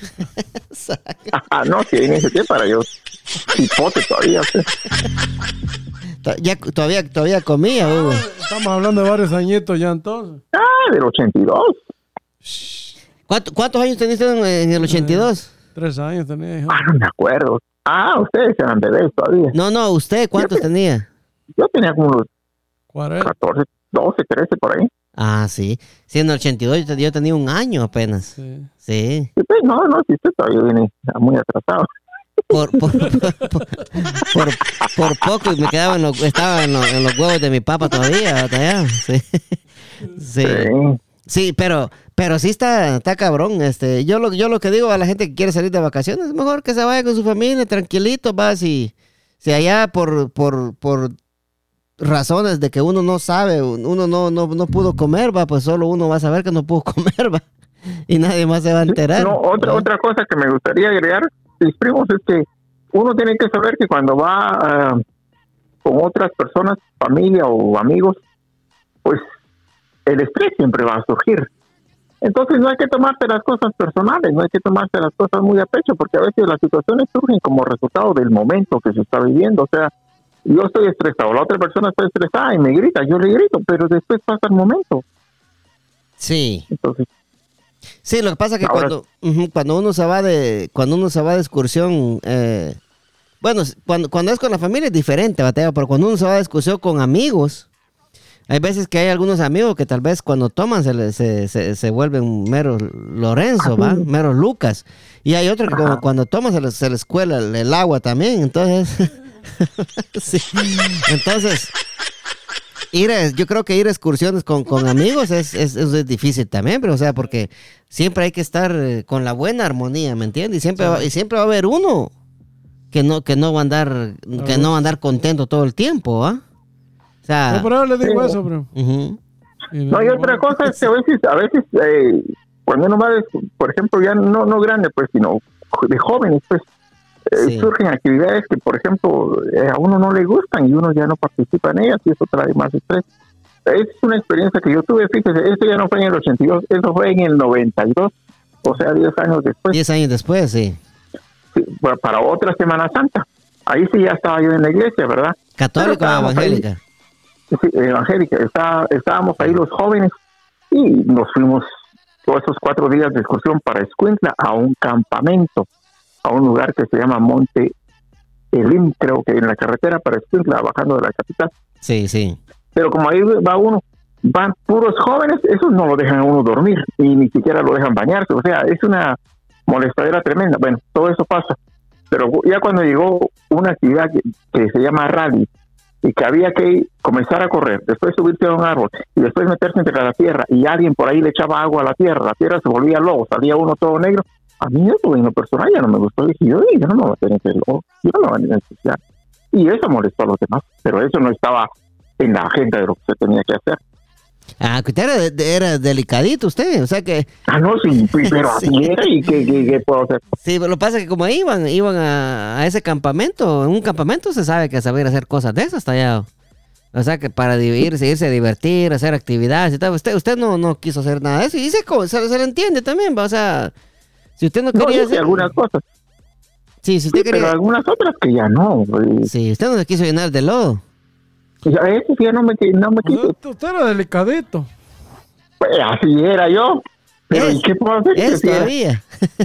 Ah, no, sí, en ese tiempo para yo hipote todavía. ¿Sí? Ya, todavía, todavía comía, Hugo. Estamos hablando de varios añitos ya entonces. Ah, del ochenta y dos. ¿Cuánto, ¿Cuántos años tenías en, en el ochenta y dos? Eh, tres años tenía, hijo. Ah, no me acuerdo. Ah, ustedes eran bebés todavía. No, no, ¿usted cuántos yo, tenía? Yo tenía como unos cuarenta. catorce, doce, trece por ahí. Ah, sí. Sí, en el ochenta y dos yo, yo tenía un año apenas. Sí. Sí. Sí, pues, no, no, si usted todavía viene muy atrasado. Por, por, por, por, por, por poco y me quedaba en los, estaba en los, en los huevos de mi papá todavía, hasta allá. Sí. Sí. Sí. Sí, pero, pero sí está, está cabrón. Este, yo lo, yo lo que digo a la gente que quiere salir de vacaciones es mejor que se vaya con su familia, tranquilito, va, si, si allá por, por, por razones de que uno no sabe, uno no, no, no pudo comer, va, pues solo uno va a saber que no pudo comer, va, y nadie más se va a enterar. No, otra, ¿no? Otra cosa que me gustaría agregar, mis primos, es que uno tiene que saber que cuando va uh, con otras personas, familia o amigos, pues el estrés siempre va a surgir. Entonces no hay que tomarse las cosas personales, no hay que tomarse las cosas muy a pecho, porque a veces las situaciones surgen como resultado del momento que se está viviendo. O sea, yo estoy estresado, la otra persona está estresada y me grita, yo le grito, pero después pasa el momento. Sí. Entonces, sí, lo que pasa es que ahora, cuando, uh, cuando uno se va de cuando uno se va de excursión, eh, bueno, cuando, cuando es con la familia es diferente, Bateo, pero cuando uno se va de excursión con amigos, hay veces que hay algunos amigos que tal vez cuando toman se, se, se, se vuelven meros Lorenzo, ¿va? Meros Lucas. Y hay otros que como cuando toman se les, se les cuela el, el agua también. Entonces, sí. Entonces, ir a, yo creo que ir a excursiones con, con amigos es, es, es difícil también, pero o sea, porque siempre hay que estar con la buena armonía, ¿me entiendes? Y siempre, va, y siempre va a haber uno que no, que no va a andar, que no va a andar contento todo el tiempo, ¿ah? O sea, no, pero le digo eso, bro. Uh-huh. Y no, y otra cosa es que a veces, a veces eh, cuando uno va, de, por ejemplo, ya no, no grande, pues, sino de jóvenes, pues, eh, sí. surgen actividades que, por ejemplo, eh, a uno no le gustan y uno ya no participa en ellas y eso trae más estrés. Es una experiencia que yo tuve, fíjese, esto ya no fue en el ochenta y dos, eso fue en el noventa y dos, o sea, diez años después. diez años después, sí. sí para, para otra Semana Santa. Ahí sí ya estaba yo en la iglesia, ¿verdad? ¿Católica o evangélica? Ahí, sí, evangélica. Está, estábamos ahí los jóvenes y nos fuimos todos esos cuatro días de excursión para Escuintla a un campamento, a un lugar que se llama Monte Elim, creo que en la carretera para Escuintla, bajando de la capital. Sí, sí. Pero como ahí va uno, van puros jóvenes, esos no lo dejan a uno dormir y ni siquiera lo dejan bañarse, o sea, es una molestadera tremenda. Bueno, todo eso pasa, pero ya cuando llegó una actividad que, que se llama rally, y que había que comenzar a correr, después subirse a un árbol y después meterse entre la tierra y alguien por ahí le echaba agua a la tierra, la tierra se volvía lobo, salía uno todo negro. A mí eso en lo personal ya no me gustó, dije yo, yo no me voy a tener que lobo, yo no me voy a necesitar. Y eso molestó a los demás, pero eso no estaba en la agenda de lo que se tenía que hacer. Ah, que usted era, era delicadito usted, o sea que... Ah, no, sí, pero así sí. Era y ¿qué, qué, qué puedo hacer? Sí, pero lo que pasa es que como iban, iban a, a ese campamento, en un campamento se sabe que saber hacer cosas de esas, tallado. O sea que para irse, irse a divertir, hacer actividades y tal, usted, usted no, no quiso hacer nada de eso y se, se, se le entiende también, o sea, si usted no quería no, hacer... algunas cosas. Sí, si usted sí, quería... pero algunas otras que ya no. Pues... Sí, usted no se quiso llenar de lodo. Ya, eso ya no me, no me quiso. Usted, usted era delicadito. Pues así era yo. Pero ¿y qué puedo hacer? Es todavía.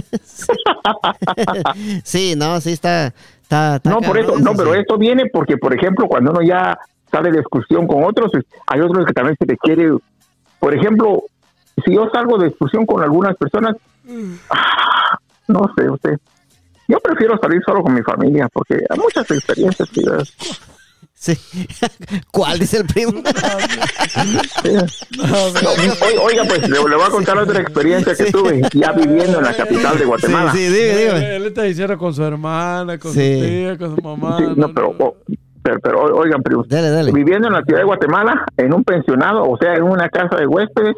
Sí, no, sí está... está, está no, por eso, no, pero sí. Esto viene porque, por ejemplo, cuando uno ya sale de excursión con otros, hay otros que también se le quiere... Por ejemplo, si yo salgo de excursión con algunas personas, mm. no sé, usted... yo prefiero salir solo con mi familia porque hay muchas experiencias que yo... Sí. ¿Cuál dice el primo? Sí. No, oiga, pues le, le voy a contar otra experiencia que sí. tuve ya viviendo en la capital de Guatemala. Sí, sí, dime, dime. Él está diciendo con su hermana, con Sí. su tía, con su mamá. Sí, no, pero, oh, pero, pero oigan, primo, Dale, dale. viviendo en la ciudad de Guatemala, en un pensionado, o sea, en una casa de huéspedes,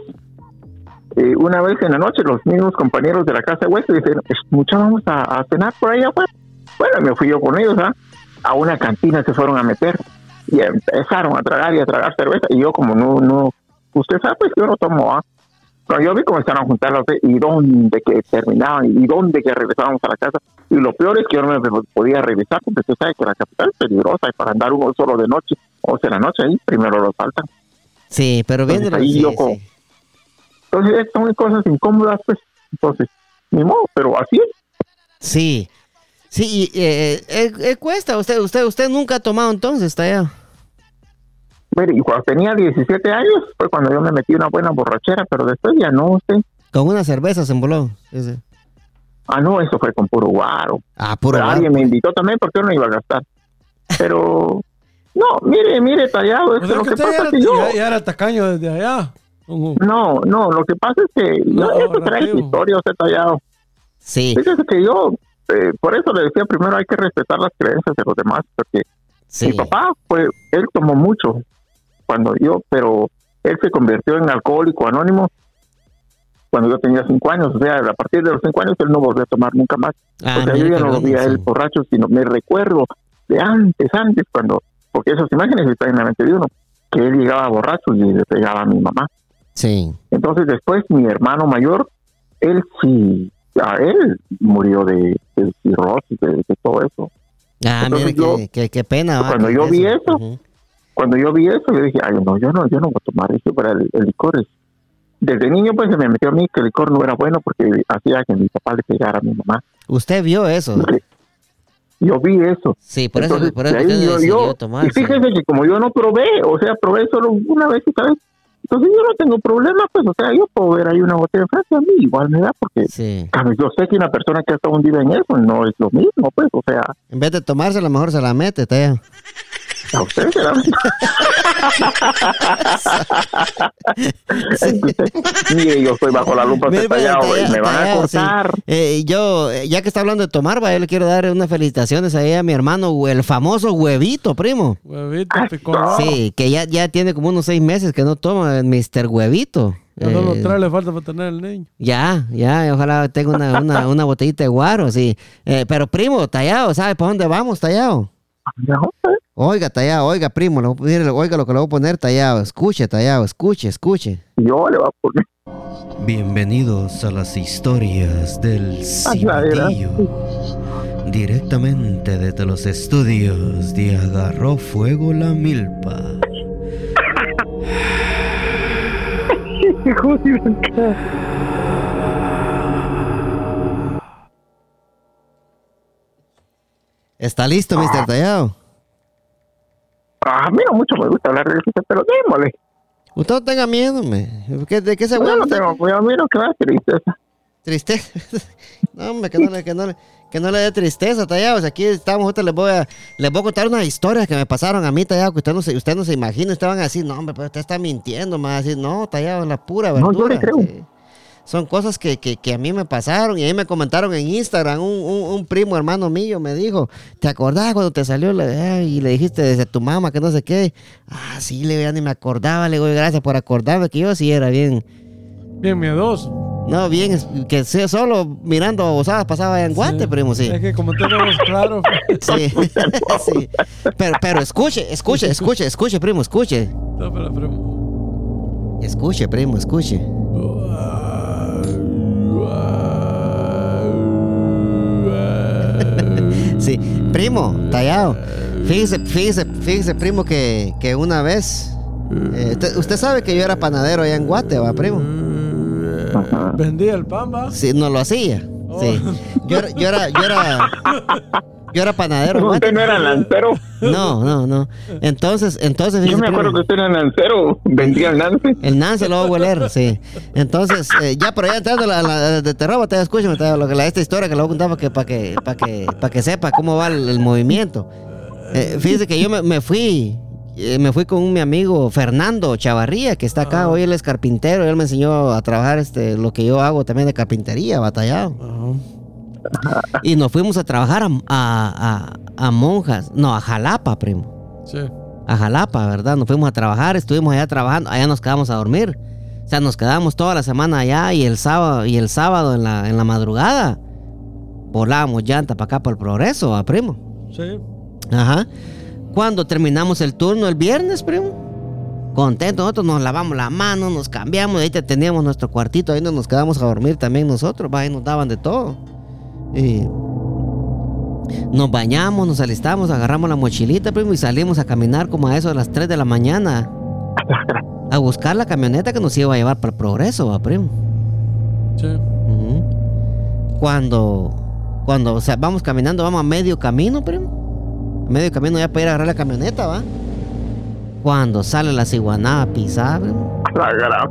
eh, una vez en la noche, los mismos compañeros de la casa de huéspedes dicen, muchachos, vamos a, a cenar por ahí afuera. Bueno, me fui yo con ellos, ¿ah? A una cantina se fueron a meter y empezaron a tragar y a tragar cerveza, y yo como no, no, usted sabe, pues yo no tomo, ¿ah? Cuando yo vi cómo estaban a juntar los y dónde que terminaban y dónde que regresábamos a la casa, y lo peor es que yo no me podía regresar porque usted sabe que la capital es peligrosa y para andar uno solo de noche o de la noche ahí primero lo saltan. Sí, pero viendo Entonces, ahí sí, yo sí. como- entonces son cosas incómodas, pues, entonces ni modo, pero así es. Sí. Sí, y, eh, eh, eh, cuesta. Usted, usted, usted nunca ha tomado entonces, está allá. Mire, y cuando tenía diecisiete años fue cuando yo me metí una buena borrachera, pero después ya no, usted. Con una cerveza se emboló. Ese. Ah, no, eso fue con puro guaro. Ah, puro Pero guaro, alguien me pues. invitó también porque yo no iba a gastar. Pero, no, mire, mire, tallado, O es sea lo que que usted pasa ya, es que era, yo... ya, ya era tacaño desde allá. Uh, No, no, lo que pasa es que No, yo, esto trae relativo. historia, usted tallado. Sí, Fíjese que yo, eh, por eso le decía primero hay que respetar las creencias de los demás, porque sí. mi papá, fue, él tomó mucho cuando yo, pero él se convirtió en alcohólico anónimo cuando yo tenía cinco años, o sea, a partir de los cinco años él no volvió a tomar nunca más. Ah, o sea, mira yo ya qué no lo bueno, vi a él sí. borracho, sino me recuerdo de antes, antes, cuando, porque esas imágenes están en la mente de uno, que él llegaba borracho y le pegaba a mi mamá. Sí. Entonces después mi hermano mayor, él sí, a él murió de, de cirrosis, de, de todo eso. Ah, Entonces mira, yo- qué, qué, qué pena. va, cuando que yo vi eso, Ujú. Cuando yo vi eso, yo dije, ay, no, yo no, yo no voy a tomar eso para el, el licor. es- Desde niño pues se me metió a mí que el licor no era bueno porque hacía que mi papá le pegara a mi mamá. Usted vio eso. Porque yo vi eso. Sí, por eso, Entonces, por eso de ahí usted yo, decidió yo- tomar. y fíjese que como yo no probé, o sea, probé solo una vez y tal vez, entonces yo no tengo problema, pues, o sea, yo puedo ver ahí una botella de frente a mí, igual me da, porque Sí. claro, yo sé que una persona que está hundida en eso no es lo mismo, pues, o sea, En vez de tomarse, a lo mejor se la mete, está allá. a usted será. Entonces, mire, yo estoy bajo la lupa Mire, detallado, talla- me van a tallado, sí. cortar. Eh, yo, eh, ya que está hablando de tomar, va, yo le quiero dar unas felicitaciones ahí a mi hermano, el famoso Huevito, primo. huevito, Ah, picón. no. Sí, que ya, ya tiene como unos seis meses que no toma, el mister Huevito. Ya solo Eh, tres le falta para tener el niño. Ya, ya, y ojalá tenga una, una, una botellita de guaro, sí. Eh, pero primo, Tallado, ¿sabe para dónde vamos, Tallado? No, pues, Oiga, Tallado, oiga, primo, le voy a poner- oiga lo que le voy a poner, Tallado. Escuche, Tallado, escuche, escuche. yo le voy a poner. Bienvenidos a las historias del Cibatillo. Directamente desde los estudios de Agarró Fuego la Milpa. Hijo de la- ¿Está listo, mister Tallado? A mí no mucho me gusta hablar de eso, pero démosle. Usted no tenga miedo, me. ¿Qué- ¿De qué se Yo huele? no tengo, pues, a mí no que me da tristeza. Tristeza. No, hombre, que no le, que no le, que no le dé tristeza, Tallado. O sea, aquí estamos, ahorita les voy a, les voy a contar unas historias que me pasaron a mí, Tallado, que usted no se, usted no se imagina. Ustedes van a decir, no, hombre, pero usted está mintiendo, más decir, no, Tallado, es la pura verdad. No, yo le creo. Son cosas que, que, que a mí me pasaron y ahí me comentaron en Instagram. Un, un, un primo hermano mío me dijo, ¿te acordás cuando te salió la, ay, y le dijiste desde tu mamá que no sé qué? Ah, sí, le ya ni me acordaba. Le digo, gracias por acordarme que yo sí era bien. Bien miedoso. No, bien, es- que sea solo mirando babosadas pasaba en Guate, Sí. primo, sí. Es que como tenemos claro. Sí, sí. Pero, pero escuche, escuche, escuche, escuche, primo, escuche. No, pero, primo. Escuche, primo, escuche. Sí, primo, Tallado. Fíjese, fíjese, fíjese, primo, que, que una vez. eh, usted, usted sabe que yo era panadero allá en Guate, ¿va, primo? Ajá. Vendía el pan, va. Sí, no lo hacía. Sí. Yo era, yo era, yo era, Yo era panadero. ¿Usted Guate. no era lancero? No, no, no. Entonces, entonces... Yo fíjese, me acuerdo primo, que usted era lancero. Vendía el Nance. el Nance lo va a hueler, sí. Entonces, eh, ya, pero ya entrando a la, la, de terror, te escúchame, te, lo que la, esta historia que le voy a contar para que, para que, para que, para que sepa cómo va el, el movimiento. Eh, fíjese que yo me, me fui, eh, me fui con un, mi amigo Fernando Chavarría, que está acá. Ajá. Hoy él es carpintero, él me enseñó a trabajar este, lo que yo hago también de carpintería, batallado. Ajá. Y nos fuimos a trabajar a, a, a, a Monjas, no, a Jalapa, primo. Sí. A Jalapa, ¿verdad? Nos fuimos a trabajar, estuvimos allá trabajando, allá nos quedamos a dormir. O sea, nos quedamos toda la semana allá y el sábado, y el sábado en la, en la madrugada volábamos llanta para acá, por el Progreso, ¿a primo? Sí. Ajá. Cuando terminamos el turno el viernes, primo, contentos, nosotros nos lavamos la mano, nos cambiamos, ahí te teníamos nuestro cuartito, ahí nos quedamos a dormir también nosotros, va, ahí nos daban de todo. Y nos bañamos, nos alistamos, agarramos la mochilita, primo, y salimos a caminar como a eso de las tres de la mañana a buscar la camioneta que nos iba a llevar para el Progreso, va, primo. Sí. Ujú. Cuando, cuando, o sea, vamos caminando, vamos a medio camino, primo. A medio camino ya para ir a agarrar la camioneta, va. Cuando sale la ciguaná pisada, primo. La gran...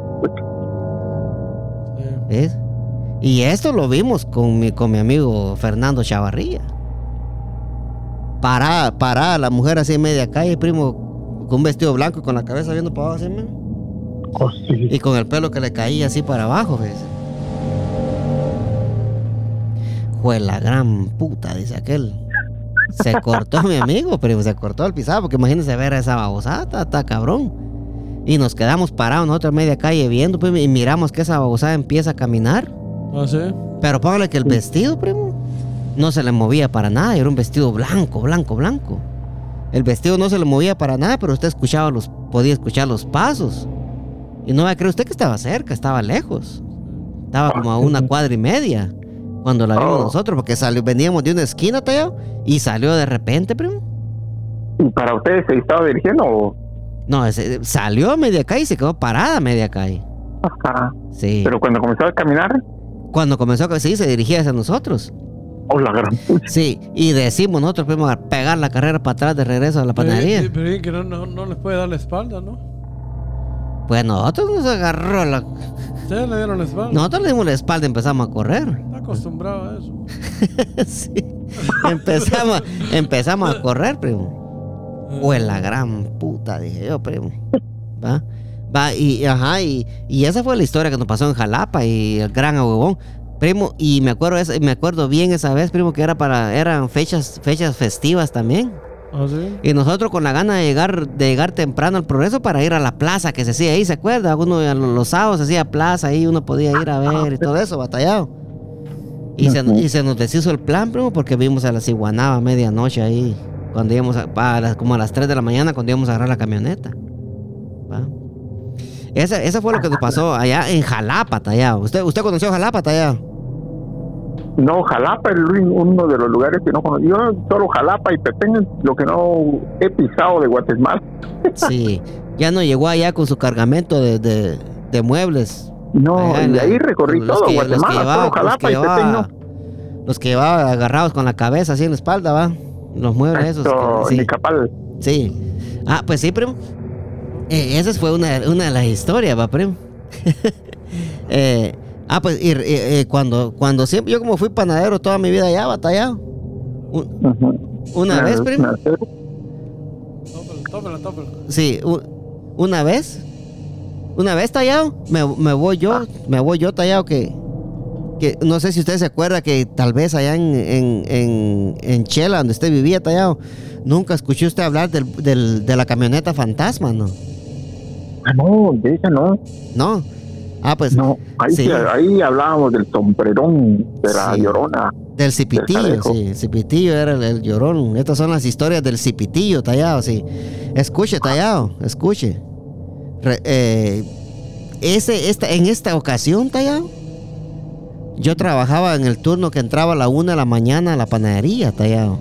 Sí. ¿Ves? Y esto lo vimos con mi, con mi amigo Fernando Chavarría. Parada, parada la mujer así en media calle, primo, con un vestido blanco y con la cabeza viendo para abajo así, ¿no? Oh, sí. Y con el pelo que le caía así para abajo, ¿ves? Fue la gran puta, dice aquel. Se cortó mi amigo, primo, se cortó el pisado, porque imagínense ver esa babosada, está, está cabrón. Y nos quedamos parados nosotros en media calle viendo, primo, y miramos que esa babosada empieza a caminar. Ah, sí. Pero póngale que el vestido, primo, no se le movía para nada. Era un vestido blanco, blanco, blanco. El vestido no se le movía para nada, pero usted escuchaba los, podía escuchar los pasos. Y no va a creer usted que estaba cerca, estaba lejos. Estaba como a una cuadra y media cuando la vimos Oh. nosotros, porque salió, veníamos de una esquina, tallado, y salió de repente, primo. ¿Y para ustedes se estaba dirigiendo o...? No, ese- salió a media calle y se quedó parada a media calle. Ajá. Sí. Pero cuando comenzó a caminar... Cuando comenzó a sí, se dirigía hacia nosotros. Oh, la gran... Sí, y decimos nosotros fuimos a pegar la carrera para atrás de regreso a la panadería. Pero, pero que no, no, no les puede dar la espalda, ¿no? Pues nosotros nos agarró la... Ustedes le dieron la espalda. Nosotros le dimos la espalda y empezamos a correr. Está acostumbrado a eso. Sí. Empezamos, empezamos a correr, primo. Pues la gran puta, dije yo, primo. Va, va, y ajá, y, y esa fue la historia que nos pasó en Jalapa y el gran ahuevón. Primo, y me acuerdo esa- me acuerdo bien esa vez, primo, que era para, eran fechas, fechas festivas también. ¿Ah, sí? Y nosotros con la gana de llegar, de llegar temprano al Progreso para ir a la plaza que se hacía ahí, ¿se acuerda? Uno a los, los sábados se hacía plaza ahí, uno podía ir a ver y todo eso, batallado. Y se, y se nos deshizo el plan, primo, porque vimos a la ciguanaba a medianoche ahí, cuando íbamos a, a las- como a las tres de la mañana, cuando íbamos a agarrar la camioneta. ¿Va? Esa, esa fue lo que nos pasó allá en Jalapa, tallado. ¿Usted, usted conoció Jalapa, tallado? No, Jalapa es el- uno de los lugares que no conozco. Yo solo Jalapa y Petén es lo que no he pisado de Guatemala. Sí, ya no llegó allá con su cargamento de, de, de muebles. No, Allá y en de la- ahí recorrí los todo que- los que Guatemala, llevaba- solo los que Jalapa y Petén llevaba- no. Los que llevaba agarrados con la cabeza así en la espalda, va. Los muebles esos. Esto, que- sí. Nicapal. Sí. Ah, pues sí, primo. Eh, esa fue una, una de las historias, va, primo. eh, ah, pues y, eh, eh, cuando, cuando siempre, yo como fui panadero toda mi vida allá, batallado. Un- Ujú. una vez, primo. Tópela, tópela, tópela. Sí, u- una vez. Una vez, tallado, me, me voy yo, me voy yo, tallado, que, que no sé si usted se acuerda que tal vez allá en, en, en, en Chela, donde usted vivía, tallado, nunca escuchó usted hablar del, del, de la camioneta fantasma, ¿no? Ah, no, de esa no. ¿No? Ah, pues No, ahí, sí. sí, ahí hablábamos del sombrerón de la Sí. Llorona. Del Cipitillo, Carejo. sí, el Cipitillo era el, el llorón. Estas son las historias del Cipitillo, tallado, sí. Escuche, tallado, escuche. Re- eh, ese, esta, en esta ocasión, tallado, yo trabajaba en el turno que entraba a la una de la mañana a la panadería, tallado.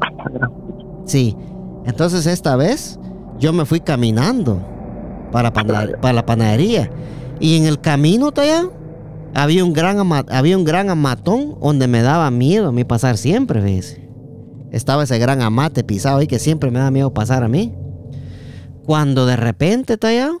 Sí, entonces esta vez yo me fui caminando para, pana- para la panadería. Y en el camino, tallado, había un gran ama- había un gran amatón donde me daba miedo a mí pasar siempre, ¿ves? estaba ese gran amate pisado ahí que siempre me da miedo pasar a mí. Cuando de repente, tallado,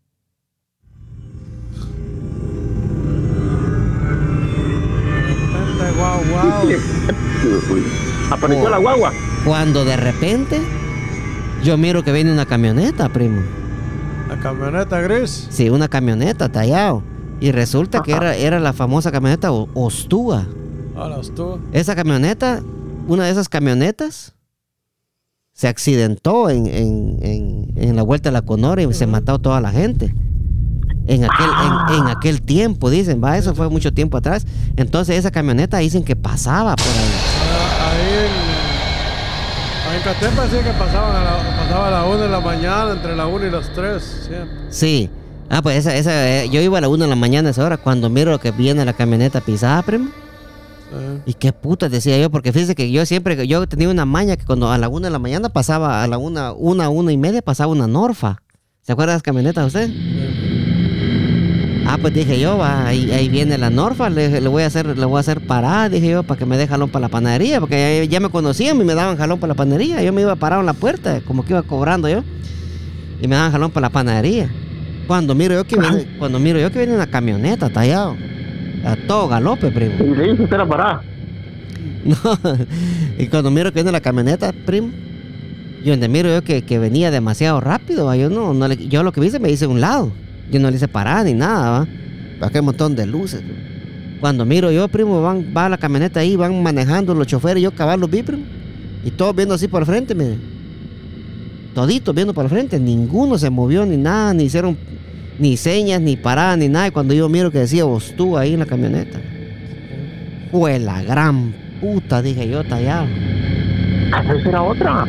Guau, guau. Apareció Oh. la guagua. cuando de repente yo miro que viene una camioneta, primo. La camioneta gris. Sí, una camioneta, tallado. Y resulta que era, era la famosa camioneta O- Ostúa. Ahora tú. Esa camioneta, una de esas camionetas, se accidentó en, en, en, en la vuelta de la Conora y se mató toda la gente. En aquel, en, en aquel tiempo, dicen, va, eso fue mucho tiempo atrás. Entonces esa camioneta dicen que pasaba por ahí. Ah, ahí en, ahí en Catempa decía que pasaban a la, pasaba a la una de la mañana, entre la una y las tres, siempre. Sí. Ah, pues esa, esa, eh, yo iba a la una de la mañana a esa hora cuando miro que viene la camioneta pisada, primo. Sí. Y qué puta decía yo, porque fíjese que yo siempre, yo tenía una maña que cuando a la una de la mañana pasaba, a la una, una, una y media pasaba una Norfa. ¿Se acuerda de las camionetas usted? Ah, pues dije yo, va, ahí, ahí viene la Norfa, le, le voy a hacer, le voy a hacer parar, dije yo, para que me dé jalón para la panadería, porque ya, ya me conocían y me daban jalón para la panadería. Yo me iba parado en la puerta, como que iba cobrando yo, y me daban jalón para la panadería. Cuando miro yo que viene, cuando miro yo que viene una camioneta tallado, a todo galope, primo. Y le dice que era parada. No, y cuando miro que viene la camioneta, primo, yo donde miro yo que, que venía demasiado rápido, ¿va? yo no, no le- yo lo que hice me hice a un lado, yo no le hice parar ni nada, va, aquel montón de luces. Cuando miro yo, primo, van, va la camioneta ahí, van manejando los choferes, yo cabal los vi, primo, y todos viendo así por el frente, mire, toditos viendo por el frente, ninguno se movió ni nada, ni hicieron ni señas, ni paradas, ni nada, y cuando yo miro que decía Ostú ahí en la camioneta, fue la gran puta, dije yo, tallado. Ah, esa era otra.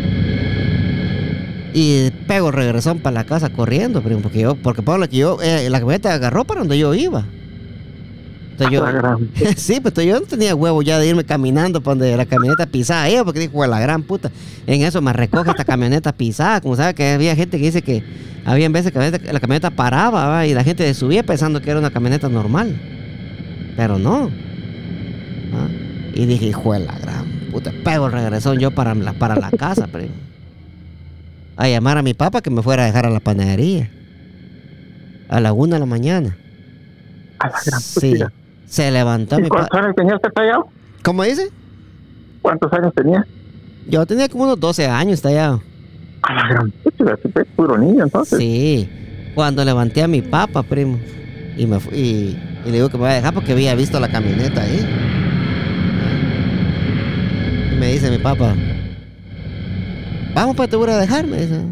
Y pego el regresón para la casa corriendo, primo, porque yo, porque por lo que yo, eh, la camioneta agarró para donde yo iba. Entonces yo, La gran- sí, pues entonces yo no tenía huevo ya de irme caminando para donde la camioneta pisada iba, porque dije, la gran puta, en eso me recoge esta camioneta pisada, como sabe que había gente que dice que había veces que la camioneta, la camioneta paraba, ¿va? Y la gente se subía pensando que era una camioneta normal, pero no. ¿Va? Y dije, hijo de la gran puta, pego el regresón yo para la, para la casa, primo. A llamar a mi papá que me fuera a dejar a la panadería. A la una de la mañana. A la gran Sí. puta. Se levantó ¿Y mi cuántos papá. años tenía usted tallado? ¿Cómo dice? ¿Cuántos años tenía? Yo tenía como unos doce años tallado. A la gran puta, es puro niño entonces. Sí. Cuando levanté a mi papá, primo. Y me fu- y, y le digo que me voy a dejar porque había visto la camioneta ahí. Y me dice mi papá, vamos para te voy a dejar, me dice.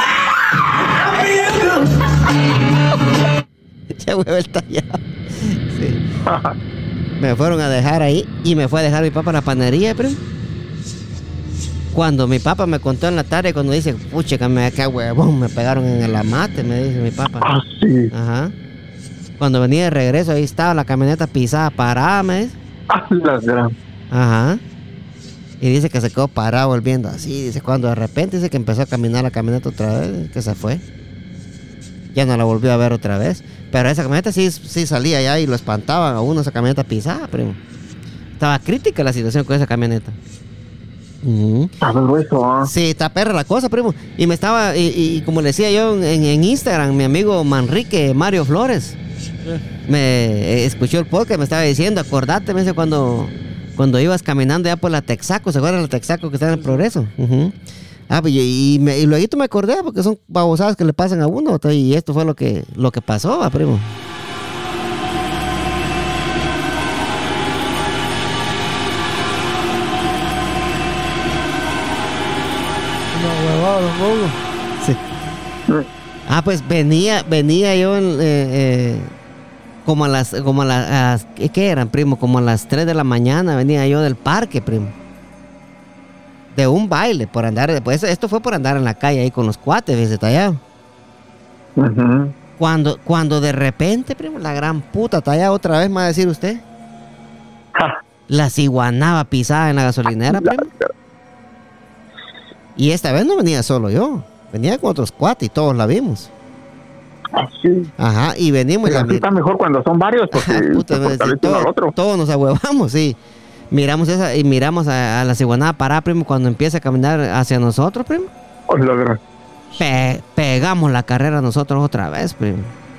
Ya huevo el tallado. Sí. Me fueron a dejar ahí y me fue a dejar mi papá a la panadería, primo. Cuando mi papá me contó en la tarde, cuando dice, pucha, que me qué huevón, me pegaron en el amate, me dice mi papá. Ah, sí. Ajá. Cuando venía de regreso, ahí estaba la camioneta pisada, parada, me dice. A la gran. Ajá. Y dice que se quedó parado volviendo así. Dice, cuando de repente dice que empezó a caminar la camioneta otra vez, que se fue. Ya no la volvió a ver otra vez. Pero esa camioneta sí, sí salía ya y lo espantaban a uno esa camioneta pisada, primo. Estaba crítica la situación con esa camioneta. Ujú. A ver, eso, ah. Sí, está perra la cosa, primo. Y me estaba, y, y como le decía yo en, en Instagram, mi amigo Manrique Mario Flores, me eh, escuchó el podcast, me estaba diciendo, acordate, me dice, cuando, cuando ibas caminando ya por la Texaco, ¿se acuerdan de la Texaco que está en el Progreso? Ujú. Ah, pues, y, y, me, y luego me acordé, porque son babosadas que le pasan a uno, y esto fue lo que, lo que pasó, va, primo. Una huevada, don Hugo. Sí. Ah, pues venía, venía yo en, eh, eh, como a las, como a las, ¿qué, qué eran, primo? Como a las tres de la mañana venía yo del parque, primo. De un baile, por andar, pues esto fue por andar en la calle ahí con los cuates, ¿ves? Tallado. Ujú. Cuando, cuando de repente, primo, la gran puta, tallado otra vez, me va a decir usted, Ja. la ciguanaba pisada en la gasolinera, La- primo. Y esta vez no venía solo yo, venía con otros cuates y todos la vimos. Ah, sí. Ajá, y venimos y Pero la así mi- está mejor cuando son varios porque Ajá, puta, se me decía, fortalece uno al todo- otro. todos nos ahuevamos, sí. miramos esa y miramos a, a la ciguanada parada, primo, cuando empieza a caminar hacia nosotros, primo. Oh, la verdad. Pe- pegamos la carrera nosotros otra vez, primo.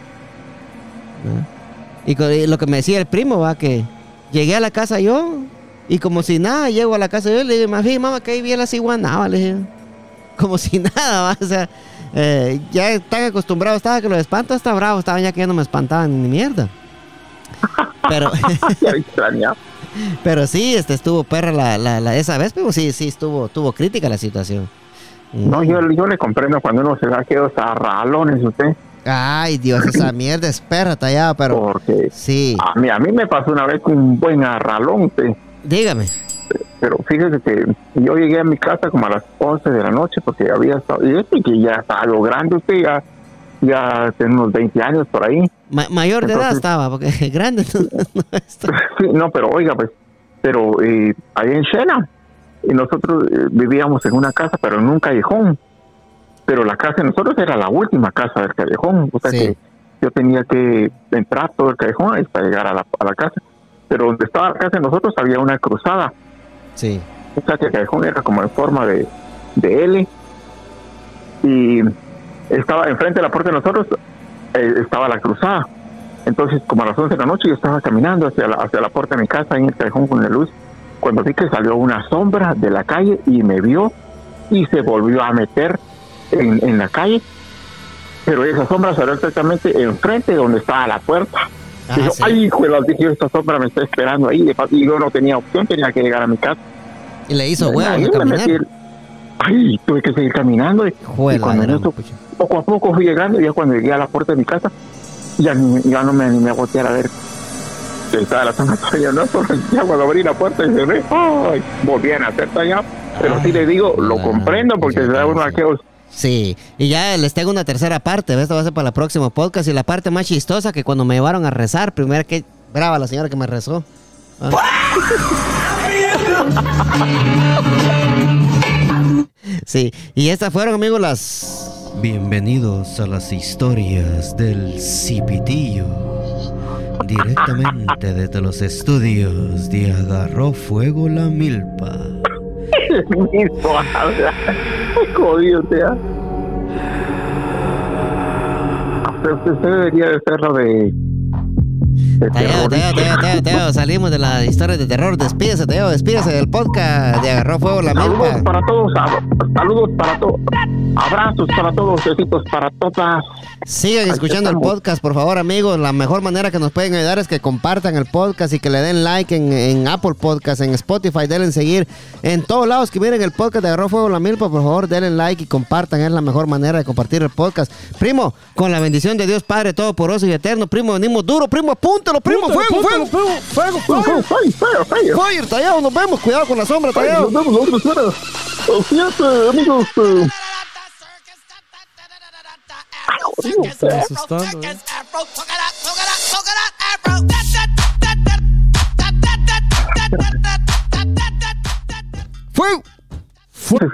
¿Ah? Y, co- y lo que me decía el primo, va, que llegué a la casa yo y como si nada, llego a la casa yo y le dije, más bien, mamá, que ahí vi la ciguanaba, le dije. Como si nada, va, o sea, eh, ya están acostumbrados, estaba que los espanto, está bravo, estaban ya que ya no me espantaban ni mierda. Pero, Ya extrañaba. pero sí, este estuvo perra la, la, la esa vez, pero sí, sí, estuvo, estuvo crítica la situación. No, yo, yo le comprendo cuando uno se da aquellos arralones, usted. Ay, Dios, esa mierda es perra tallada, pero Porque sí. a mí, a mí me pasó una vez un buen arralón, usted. Dígame. Pero fíjese que yo llegué a mi casa como a las once de la noche porque había estado, y este que ya estaba lo grande, usted ya, ya tiene unos veinte años por ahí. Ma- mayor de edad Entonces- estaba, porque grande no, no está. Sí, no, pero oiga, pues, pero eh, ahí en Shena, y nosotros eh, vivíamos en una casa, pero en un callejón. Pero la casa de nosotros era la última casa del callejón, o sea Sí. que yo tenía que entrar todo el callejón ahí para llegar a la, a la casa. Pero donde estaba la casa de nosotros había una cruzada, Sí. o sea que el callejón era como en forma de, de L, y estaba enfrente de la puerta de nosotros, eh, estaba la cruzada. Entonces, como a las once de la noche, yo estaba caminando hacia la, hacia la puerta de mi casa, en el callejón con la luz, cuando vi que salió una sombra de la calle y me vio y se volvió a meter en, en la calle. Pero esa sombra salió exactamente enfrente de donde estaba la puerta. Ah, Dijo, sí. ay, hijo de las, dije, esta sombra me está esperando ahí. Y yo no tenía opción, tenía que llegar a mi casa. Y le hizo Ahí huevos me a caminar. metí. Ay, tuve que seguir caminando. Y, Juela y cuando de en la eso, pucha. poco a poco fui llegando, y ya cuando llegué a la puerta de mi casa, ya, ni- ya no me animé a voltear a ver que estaba la sanatoria, ¿no? Ya cuando abrí la puerta y cerré, ay, volví a nacer allá. Pero sí le digo, lo la- comprendo, porque se da uno sí. aquellos. Sí, y ya les tengo una tercera parte, ¿ves? Esto va a ser para el próximo podcast. Y la parte más chistosa que cuando me llevaron a rezar, primero que brava la señora que me rezó. Ah. Sí, y estas fueron, amigos, las... Bienvenidos a las historias del Cipitillo. Directamente desde los estudios de Agarró Fuego la Milpa. Mismo habla. Jodido, sea. Usted, usted debería de ser lo de. de Teo, Teo, terrorista. Teo, Teo, Teo, salimos de las historias de terror. Despídese, Teo, despídese del podcast de Agarró Fuego la Saludos Milpa. para todos, ab- saludos para todos, abrazos para todos, besitos para todas. Sigan Aquí escuchando el estamos. podcast, por favor, amigos. La mejor manera que nos pueden ayudar es que compartan el podcast y que le den like en, en Apple Podcast, en Spotify, denle en seguir. En todos lados que miren el podcast de Agarró Fuego la Milpa, por favor, denle like y compartan. Es la mejor manera de compartir el podcast. Primo, con la bendición de Dios Padre Todopoderoso y Eterno, primo, venimos duro. Primo, apúntalo, primo, Púntalo, fuego, púntalo, fuego. fuego, fuego, Fire, fuego. fire, fire, fire. Fire, Tallado, nos vemos. Cuidado con la sombra, Fire, Tallado. nos vemos la otra semana. Así es, eh, amigos. eh. Está asustando, ¿eh? Afro,